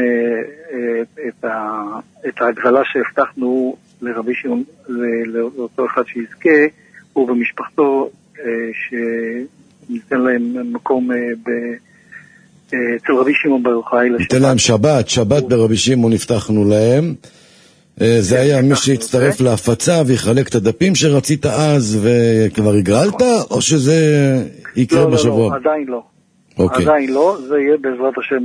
את ההגרלה שהבטחנו לרבי שמעון, לאותו אחד שיזכה, הוא במשפחתו, שניתן להם מקום אצל רבי שמעון בר יוחאי. ניתן להם שבת ברבי שמעון הבטחנו להם. זה היה מי שהצטרף להפצה ויחלק את הדפים שרצית אז וכבר הגרלת, או שזה יקרה בשבוע? לא, עדיין לא. אוקיי. עדיין לא, זה יהיה בעזרת השם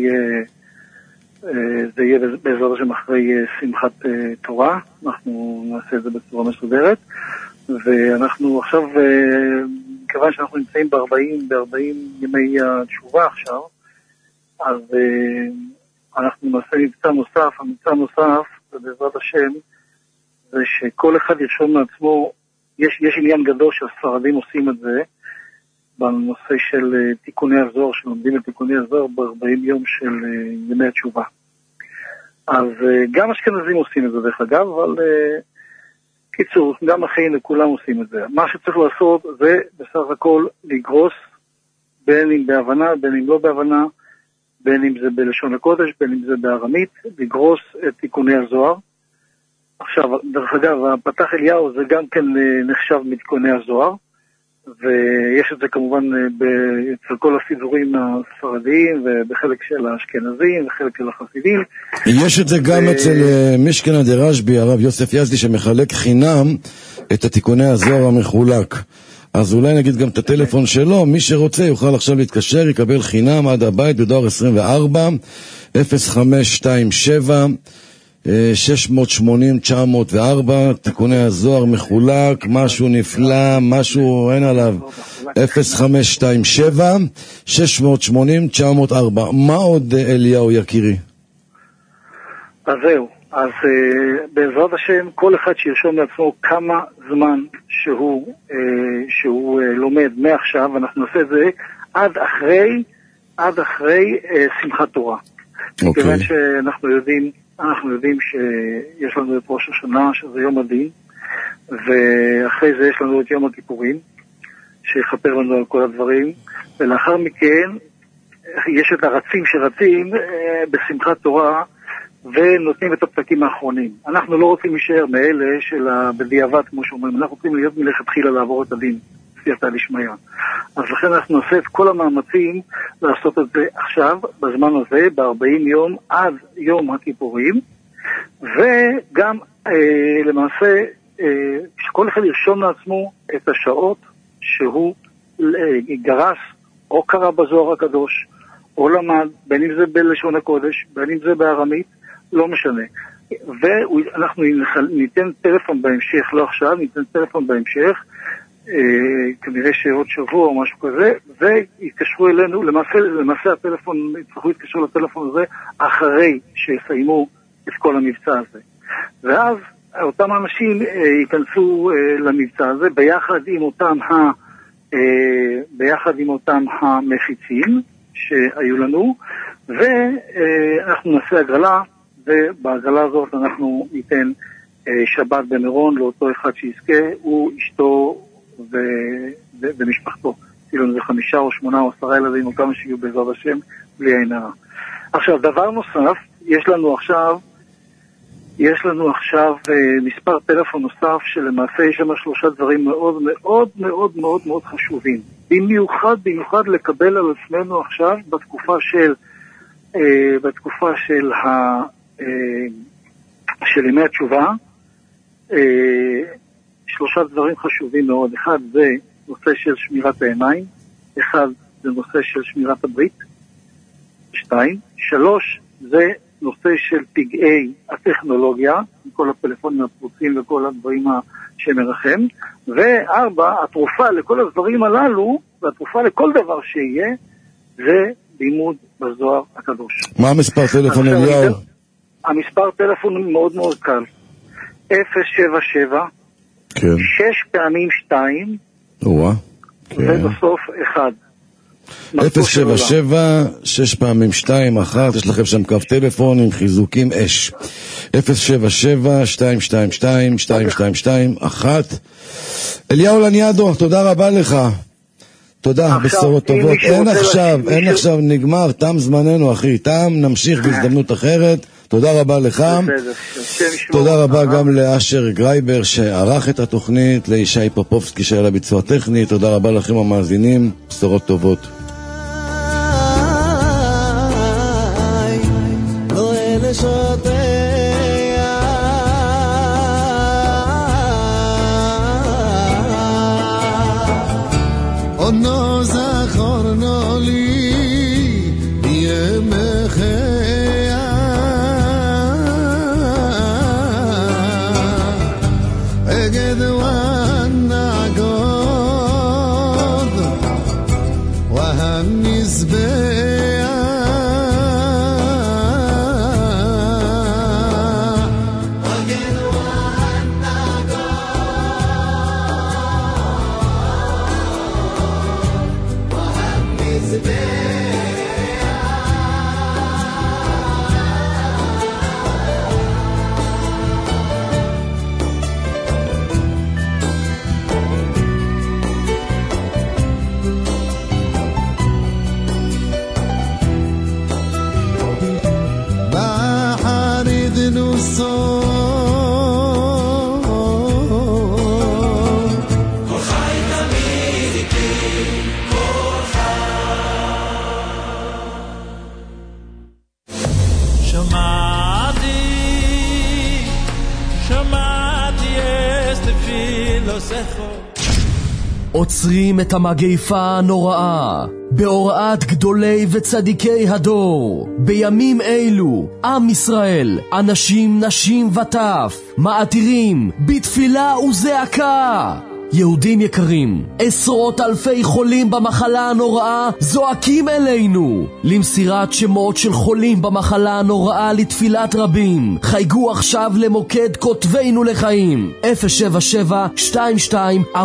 אחרי שמחת תורה. אנחנו נעשה את זה בצורה מסודרת, ואנחנו עכשיו, כיוון שאנחנו נמצאים ב-40 ימי התשובה עכשיו, אז אנחנו נעשה מבצע נוסף. המבצע הנוסף, ובעזרת השם, זה שכל אחד ירשום לעצמו, יש עניין גדול שהספרדים עושים את זה, בנושא של תיקוני הזוהר, שלומדים את תיקוני הזוהר ב-40 יום של ימי התשובה. אז גם אשכנזים עושים את זה דרך אגב, אבל קיצור, גם אחינו כולם עושים את זה. מה שצריך לעשות זה בסך הכל לגרוס, בין אם בהבנה, בין אם לא בהבנה, בין אם זה בלשון הקודש, בין אם זה בארמית, לגרוס את תיקוני הזוהר. עכשיו, דרך אגב, הפתח אליהו זה גם כן נחשב מתיקוני הזוהר, ויש את זה כמובן אצל כל הסידורים הספרדיים ובחלק של האשכנזים וחלק של החסידים. יש את זה גם אצל משכנא דרשב"י, הרב יוסף יזדי, שמחלק חינם את התיקוני הזוהר המחולק. אז אולי נגיד גם את הטלפון שלו, מי שרוצה יוכל עכשיו להתקשר, יקבל חינם עד הבית בדואר 24 0527 680-904, תיקוני הזוהר מחולק, משהו נפלא, משהו אין עליו. 0527 680-904. מה עוד, אליהו יקירי? אז זהו, אז בעזרת השם כל אחד שירשום לעצמו כמה זמן שהוא לומד מעכשיו, אנחנו נעשה את זה עד אחרי שמחת תורה. כיוון שאנחנו יודעים שיש לנו את ראש השנה, שזה יום הדין, ואחרי זה יש לנו את יום הכיפורים, שיחפר לנו על כל הדברים, ולאחר מכן יש את הרצים שרצים בשמחת תורה, ונותנים את הפתקים האחרונים. אנחנו לא רוצים להישאר מאלה של בדיעבד, כמו שאומרים, אנחנו רוצים להיות מלכתחילה לעבור את הדין, סייעתא דשמיא. אז לכן אנחנו נעשה את כל המאמצים לעשות את זה עכשיו, בזמן הזה, ב-40 יום, עד יום הכיפורים, וגם למעשה, שכל אחד ירשום לעצמו את השעות שהוא גרס, או קרא בזוהר הקדוש, או למד, בין אם זה בלשון הקודש, בין אם זה בארמית, לא משנה. ואנחנו ניתן טלפון בהמשך, לא עכשיו, ניתן טלפון בהמשך, כנראה שעוד שבוע או משהו כזה, והתקשרו אלינו, למעשה הטלפון, יצטרכו להתקשר לטלפון הזה, אחרי שיסיימו את כל המבצע הזה. ואז אותם אנשים ייכנסו למבצע הזה, ביחד עם אותם המפיצים שהיו לנו, ואנחנו נעשה הגרלה, ובהגרלה הזאת אנחנו ניתן שבת במירון לאותו אחד שיזכה, הוא אשתו ומשפחתו. כאילו זה 5 או 8 או 10 ילדים, או כמה שיהיו בעזרת השם, בלי עין הרע. עכשיו, דבר נוסף, יש לנו עכשיו מספר טלפון נוסף, שלמעשה יש שם 3 דברים מאוד מאוד מאוד מאוד מאוד חשובים. במיוחד לקבל על עצמנו עכשיו, בתקופה של ימי התשובה, 3 דברים חשובים מאוד. אחד זה נושא של שמירת העיניים, אחד זה נושא של שמירת הברית, 2, 3 זה נושא של פגעי הטכנולוגיה, כל הפלאפונים הפרוצים וכל הדברים שמרחם, ו4, התרופה לכל הדברים הללו, והתרופה לכל דבר שיהיה, זה לימוד בזוהר הקדוש. מה המספר טלפון אליהו? המספר טלפון מאוד מאוד קל, 077 6 פעמים 2 ובסוף 1. 077 6 פעמים 2 1. יש לכם שם קו טלפון עם חיזוקים אש, 077 222 222 1. אליהו לניאדו, תודה רבה לך, תודה, בשורות טובות. אין עכשיו, נגמר, תם זמננו אחי, נמשיך בהזדמנות אחרת. תודה רבה לך. תודה רבה גם לאשר גרייבר שערך את התוכנית, לישי פופובסקי שהיה לביצוע טכני. תודה רבה לכם המאזינים, בשורות טובות. לחזור. כל חי תמיד איתי, כל חי. שמעתי את תפילותיכם. עוצרים את המגפה הנוראה בהוראת גדולי וצדיקי הדור. בימים אלו עם ישראל, אנשים, נשים וטף, מאתירים בתפילה וזעקה. יהודים יקרים, עשרות אלפי חולים במחלה הנוראה זועקים אלינו למסירת שמות של חולים במחלה הנוראה לתפילת רבים. חייגו עכשיו למוקד כותבינו לחיים 077-2249-333.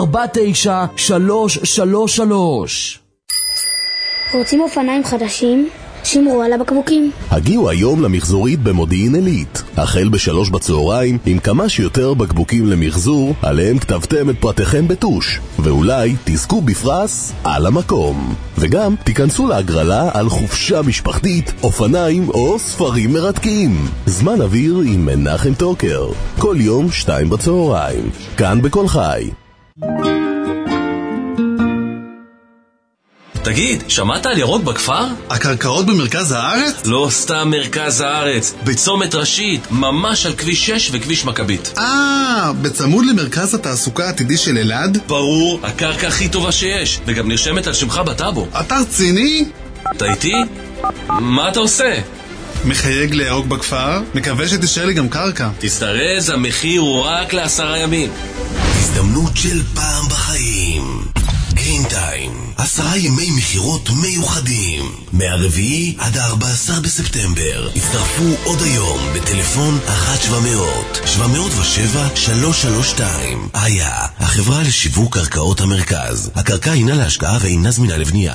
רוצים אופניים חדשים? שמרו על הבקבוקים. הגיעו היום למחזורית במודיעין עילית. החל ב3 בצהריים עם כמה שיותר בקבוקים למחזור עליהם כתבתם את פרטיכם בטוש, ואולי תזכו בפרס על המקום. וגם תיכנסו להגרלה על חופשה משפחתית, אופניים או ספרים מרתקים. זמן אוויר עם מנחם טוקר, כל יום 2 בצהריים, כאן בכל חי. תגיד, שמעת על ירוק בכפר? הקרקעות במרכז הארץ? לא סתם מרכז הארץ, בצומת ראשית, ממש על כביש 6 וכביש מכבית. בצמוד למרכז התעסוקה העתידי של אלעד? ברור, הקרקע הכי טובה שיש, וגם נרשמת על שמך בטאבו. אתה רציני? אתה איתי? מה אתה עושה? מחייג לירוק בכפר, מקווה שתשאר לי גם קרקע. תסתרז, המחיר הוא רק ל10 ימים. הזדמנות של פעם בחיים. גרין טיים, 10 ימי מחירות מיוחדים, מהרביעי עד ה14 בספטמבר. הצטרפו עוד היום בטלפון 1-700-707-332. היה החברה לשיווק קרקעות המרכז. הקרקע הינה להשקעה ואינה זמינה לבנייה.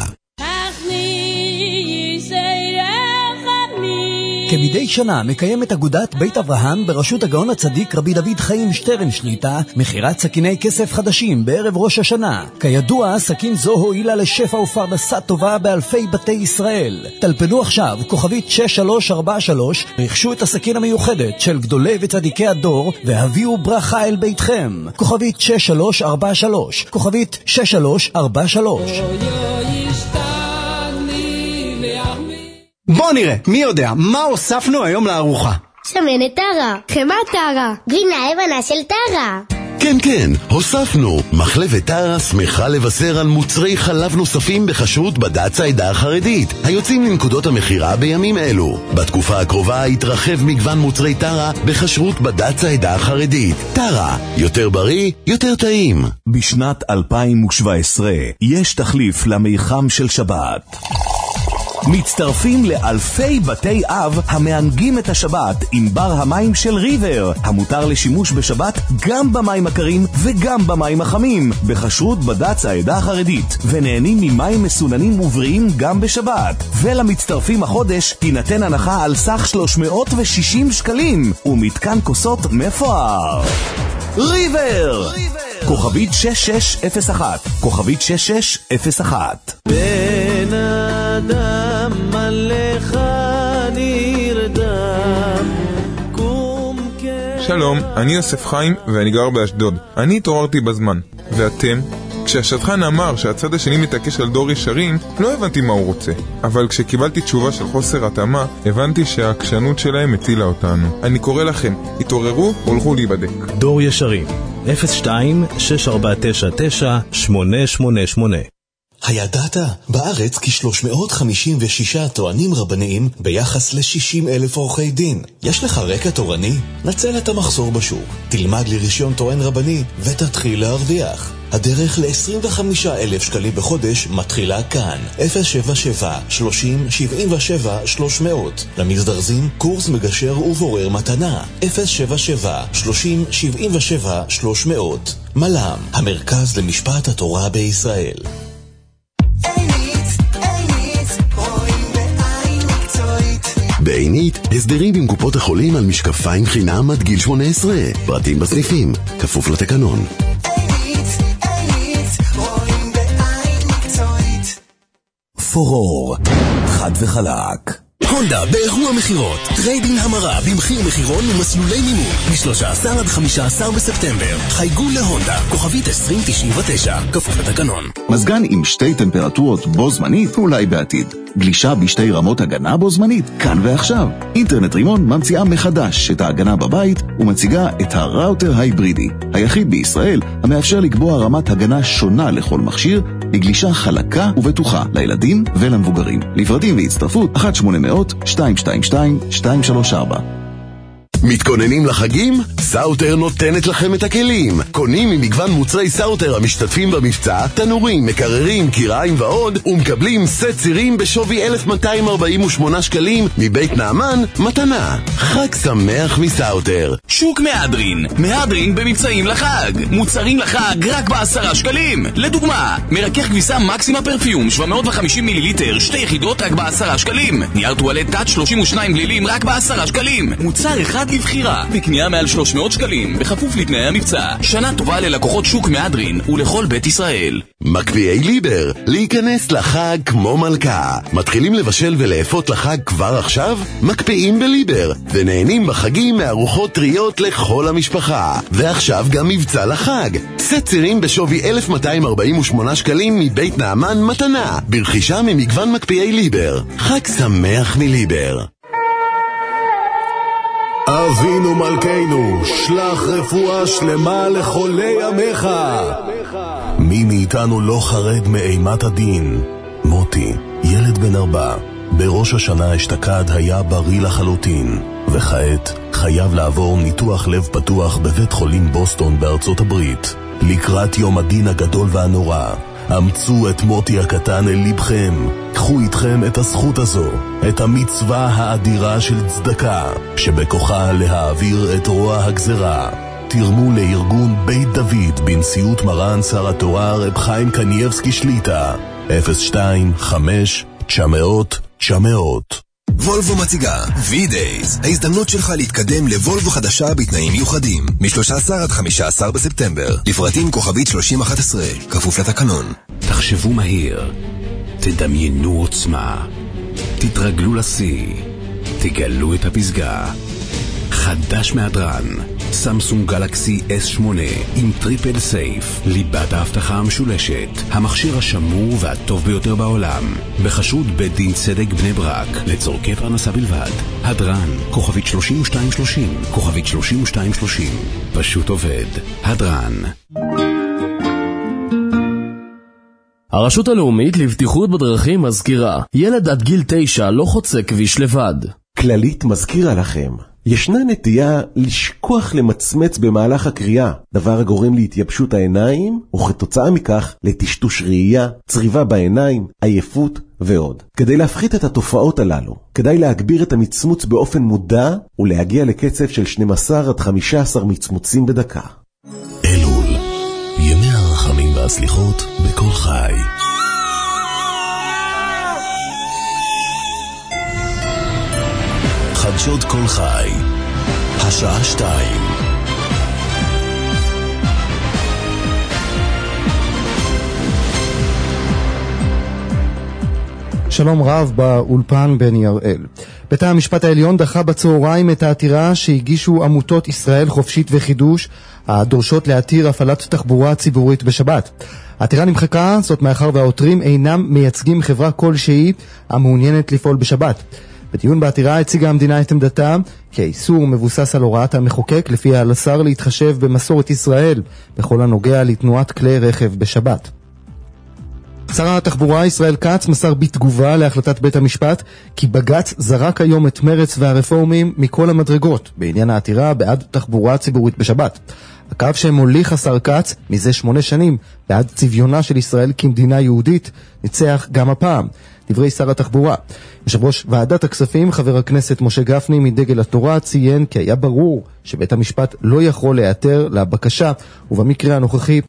כמדי שנה מקיימת אגודת בית אברהם בראשות הגאון הצדיק רבי דוד חיים שטרן שליטה מחירת סכיני כסף חדשים בערב ראש השנה. כידוע, סכין זו הועילה לשפע ופרנסה טובה באלפי בתי ישראל. טלפנו עכשיו כוכבית 6343, רכשו את הסכין המיוחדת של גדולי וצדיקי הדור והביאו ברכה אל ביתכם. כוכבית 6343, כוכבית 6343. בוא נראה, מי יודע, מה הוספנו היום לארוחה? שמנת טרה, חמת טרה, גבינה לבנה של טרה. כן, כן, הוספנו. מחלבת טרה שמחה לבשר על מוצרי חלב נוספים בכשרות בד"ץ העדה החרדית, היוצאים לנקודות המחירה בימים אלו. בתקופה הקרובה יתרחב מגוון מוצרי טרה בכשרות בד"ץ העדה החרדית. טרה, יותר בריא, יותר טעים. בשנת 2017 יש תחליף למיחם של שבת. מצטרפים לאלפי בתי אב המענגים את השבת עם בר המים של ריבר, המותר לשימוש בשבת גם במים הקרים וגם במים החמים, בכשרות בד"ץ העדה החרדית, ונהנים ממים מסוננים ובריאים גם בשבת. ולמצטרפים החודש תינתן הנחה על סך 360 שקלים ומתקן כוסות מפואר. ריבר! כוכבית 6601, כוכבית 6601. בן אדם עליך נרדם. שלום, אני יוסף חיים ואני גר באשדוד. אני התעוררתי בזמן. ואתם? כשהשטחן אמר שהצד השני מתעקש על דור ישרים, לא הבנתי מה הוא רוצה. אבל כשקיבלתי תשובה של חוסר התאמה, הבנתי שהעקשנות שלהם הצילה אותנו. אני קורא לכם, התעוררו, הולכו להיבדק. דור ישרים, 02-6499-888. הידעת? בארץ כ-356 טוענים רבניים ביחס ל-60,000 עורכי דין. יש לך רקע תורני? נצל את המחסור בשוק. תלמד לרישיון טוען רבני ותתחיל להרוויח. הדרך ל-25,000 שקלים בחודש מתחילה כאן. 077-30-77-300. למזדרזים קורס מגשר ובורר מתנה. 077-30-77-300. מל"ם, המרכז למשפט התורה בישראל. בעינית, הסדרים עם קופות החולים על משקפיים חינם עד גיל 18. פרטים בסניפים, כפוף לתקנון. פורור, חד וחלק. הונדה באירוע מחירות, טריידין המרה במחיר מחירון ומסלולי מימון מ-13 עד 15 בספטמבר. חייגו להונדה, כוכבית 2099, כפוף לתקנון. מזגן עם שתי טמפרטורות בו זמנית, אולי בעתיד. גלישה בשתי רמות הגנה בו זמנית, כאן ועכשיו. אינטרנט רימון ממציאה מחדש את ההגנה בבית ומציגה את הראוטר ההיברידי, היחיד בישראל המאפשר לקבוע רמת הגנה שונה לכל מכשיר, בגלישה חלקה ובטוחה לילדים ולמבוגרים. לפרטים והצטרפות 1-800-222-234. מתכוננים לחגים? סאוטר נותנת לכם את הכלים. קונים ממגוון מוצרי סאוטר המשתתפים במבצע, תנורים, מקררים, קיריים ועוד, ומקבלים סט צירים בשווי 1,248 שקלים מבית נעמן מתנה. חג שמח מסאוטר. שוק מהדרין. מהדרין במבצעים לחג. מוצרים לחג רק ב10 שקלים. לדוגמה, מרכך כביסה מקסימה פרפיום 750 מיליליטר, 2 יחידות רק ב10 שקלים. נייר טואלט טאץ' 32 גלילים רק ב10 שקלים. מוצר אחד לבחירה, בקנייה מעל 300 שקלים, בכפוף לתנאי המבצע. שנה טובה ללקוחות שוק מהדרין ולכל בית ישראל. מקפיאי ליבר, להיכנס לחג כמו מלכה. מתחילים לבשל ולאפות לחג כבר עכשיו? מקפיאים בליבר, ונהנים בחגים מארוחות טריות לכל המשפחה. ועכשיו גם מבצע לחג. סט צירים בשווי 1,248 שקלים מבית נעמן מתנה, ברכישה ממגוון מקפיאי ליבר. חג שמח מליבר. אבינו מלכנו, שלח רפואה שלמה לחולי עמך. מי מאיתנו לא חרד מאימת הדין? מוטי, ילד בן 4, בראש השנה אשתקד היה בריא לחלוטין, וכעת חייב לעבור ניתוח לב פתוח בבית חולים בוסטון בארצות הברית. לקראת יום הדין הגדול והנורא, אמצו את מוטי הקטן אל לבכם. קחו איתכם את הזכות הזו, את המצווה האדירה של צדקה, שבכוחה להעביר את רוע הגזרה. תרמו לארגון בית דוד בנשיאות מרן שר התורה רב חיים קנייבסקי שליטה, 025-900-900. וולבו מציגה V-Days, ההזדמנות שלך להתקדם לוולבו חדשה בתנאים מיוחדים, מ-13 עד 15 בספטמבר. לפרטים כוכבית 3011, כפוף לתקנון. תחשבו מהיר, תדמיינו עוצמה, תתרגלו לשיא, תגלו את הפסגה. חדש מהדרן, סמסונג גלקסי S8 עם טריפל סייף, ליבת ההבטחה המשולשת, המכשיר השמור והטוב ביותר בעולם, בחשוד בית דין צדק בני ברק, לצורכי פרנסה בלבד. הדרן, כוכבית 3230, כוכבית 3230, פשוט עובד. הדרן. הרשות הלאומית לבטיחות בדרכים מזכירה, ילד עד גיל 9 לא חוצה כביש לבד. כללית מזכירה לכם, ישנה נטייה לשכוח למצמץ במהלך הקריאה, דבר הגורם להתייבשות העיניים, וכתוצאה מכך לטשטוש ראייה, צריבה בעיניים, עייפות ועוד. כדי להפחית את התופעות הללו, כדאי להגביר את המצמוץ באופן מודע, ולהגיע לקצב של 12 עד 15 מצמוצים בדקה. אלול, ימי הרחמים והסליחות בכל חי. חדשות כל חי, השעה 2. שלום רב באולפן בני הראל. בית המשפט העליון דחה בצהריים את העתירה שהגישו עמותות ישראל חופשית וחידוש, הדורשות להתיר הפעלת תחבורה ציבורית בשבת. העתירה נמחקה, זאת מאחר והעותרים אינם מייצגים חברה כלשהי המעוניינת לפעול בשבת. בדיון בעתירה הציגה המדינה את עמדתה כי האיסור מבוסס על הוראת המחוקק לפיה על השר להתחשב במסורת ישראל בכל הנוגע לתנועת כלי רכב בשבת. שר התחבורה ישראל כץ מסר בתגובה להחלטת בית המשפט כי בג"ץ זרק היום את מרץ והרפורמים מכל המדרגות בעניין העתירה בעד תחבורה ציבורית בשבת. הקו שמוליך השר כץ מזה 8 שנים בעד צביונה של ישראל כמדינה יהודית ניצח גם הפעם. דברי שר התחבורה. יושב ראש ועדת הכספים, חבר הכנסת משה גפני מדגל התורה, ציין כי היה ברור שבית המשפט לא יכול להיעתר לבקשה, ובמקרה הנוכחי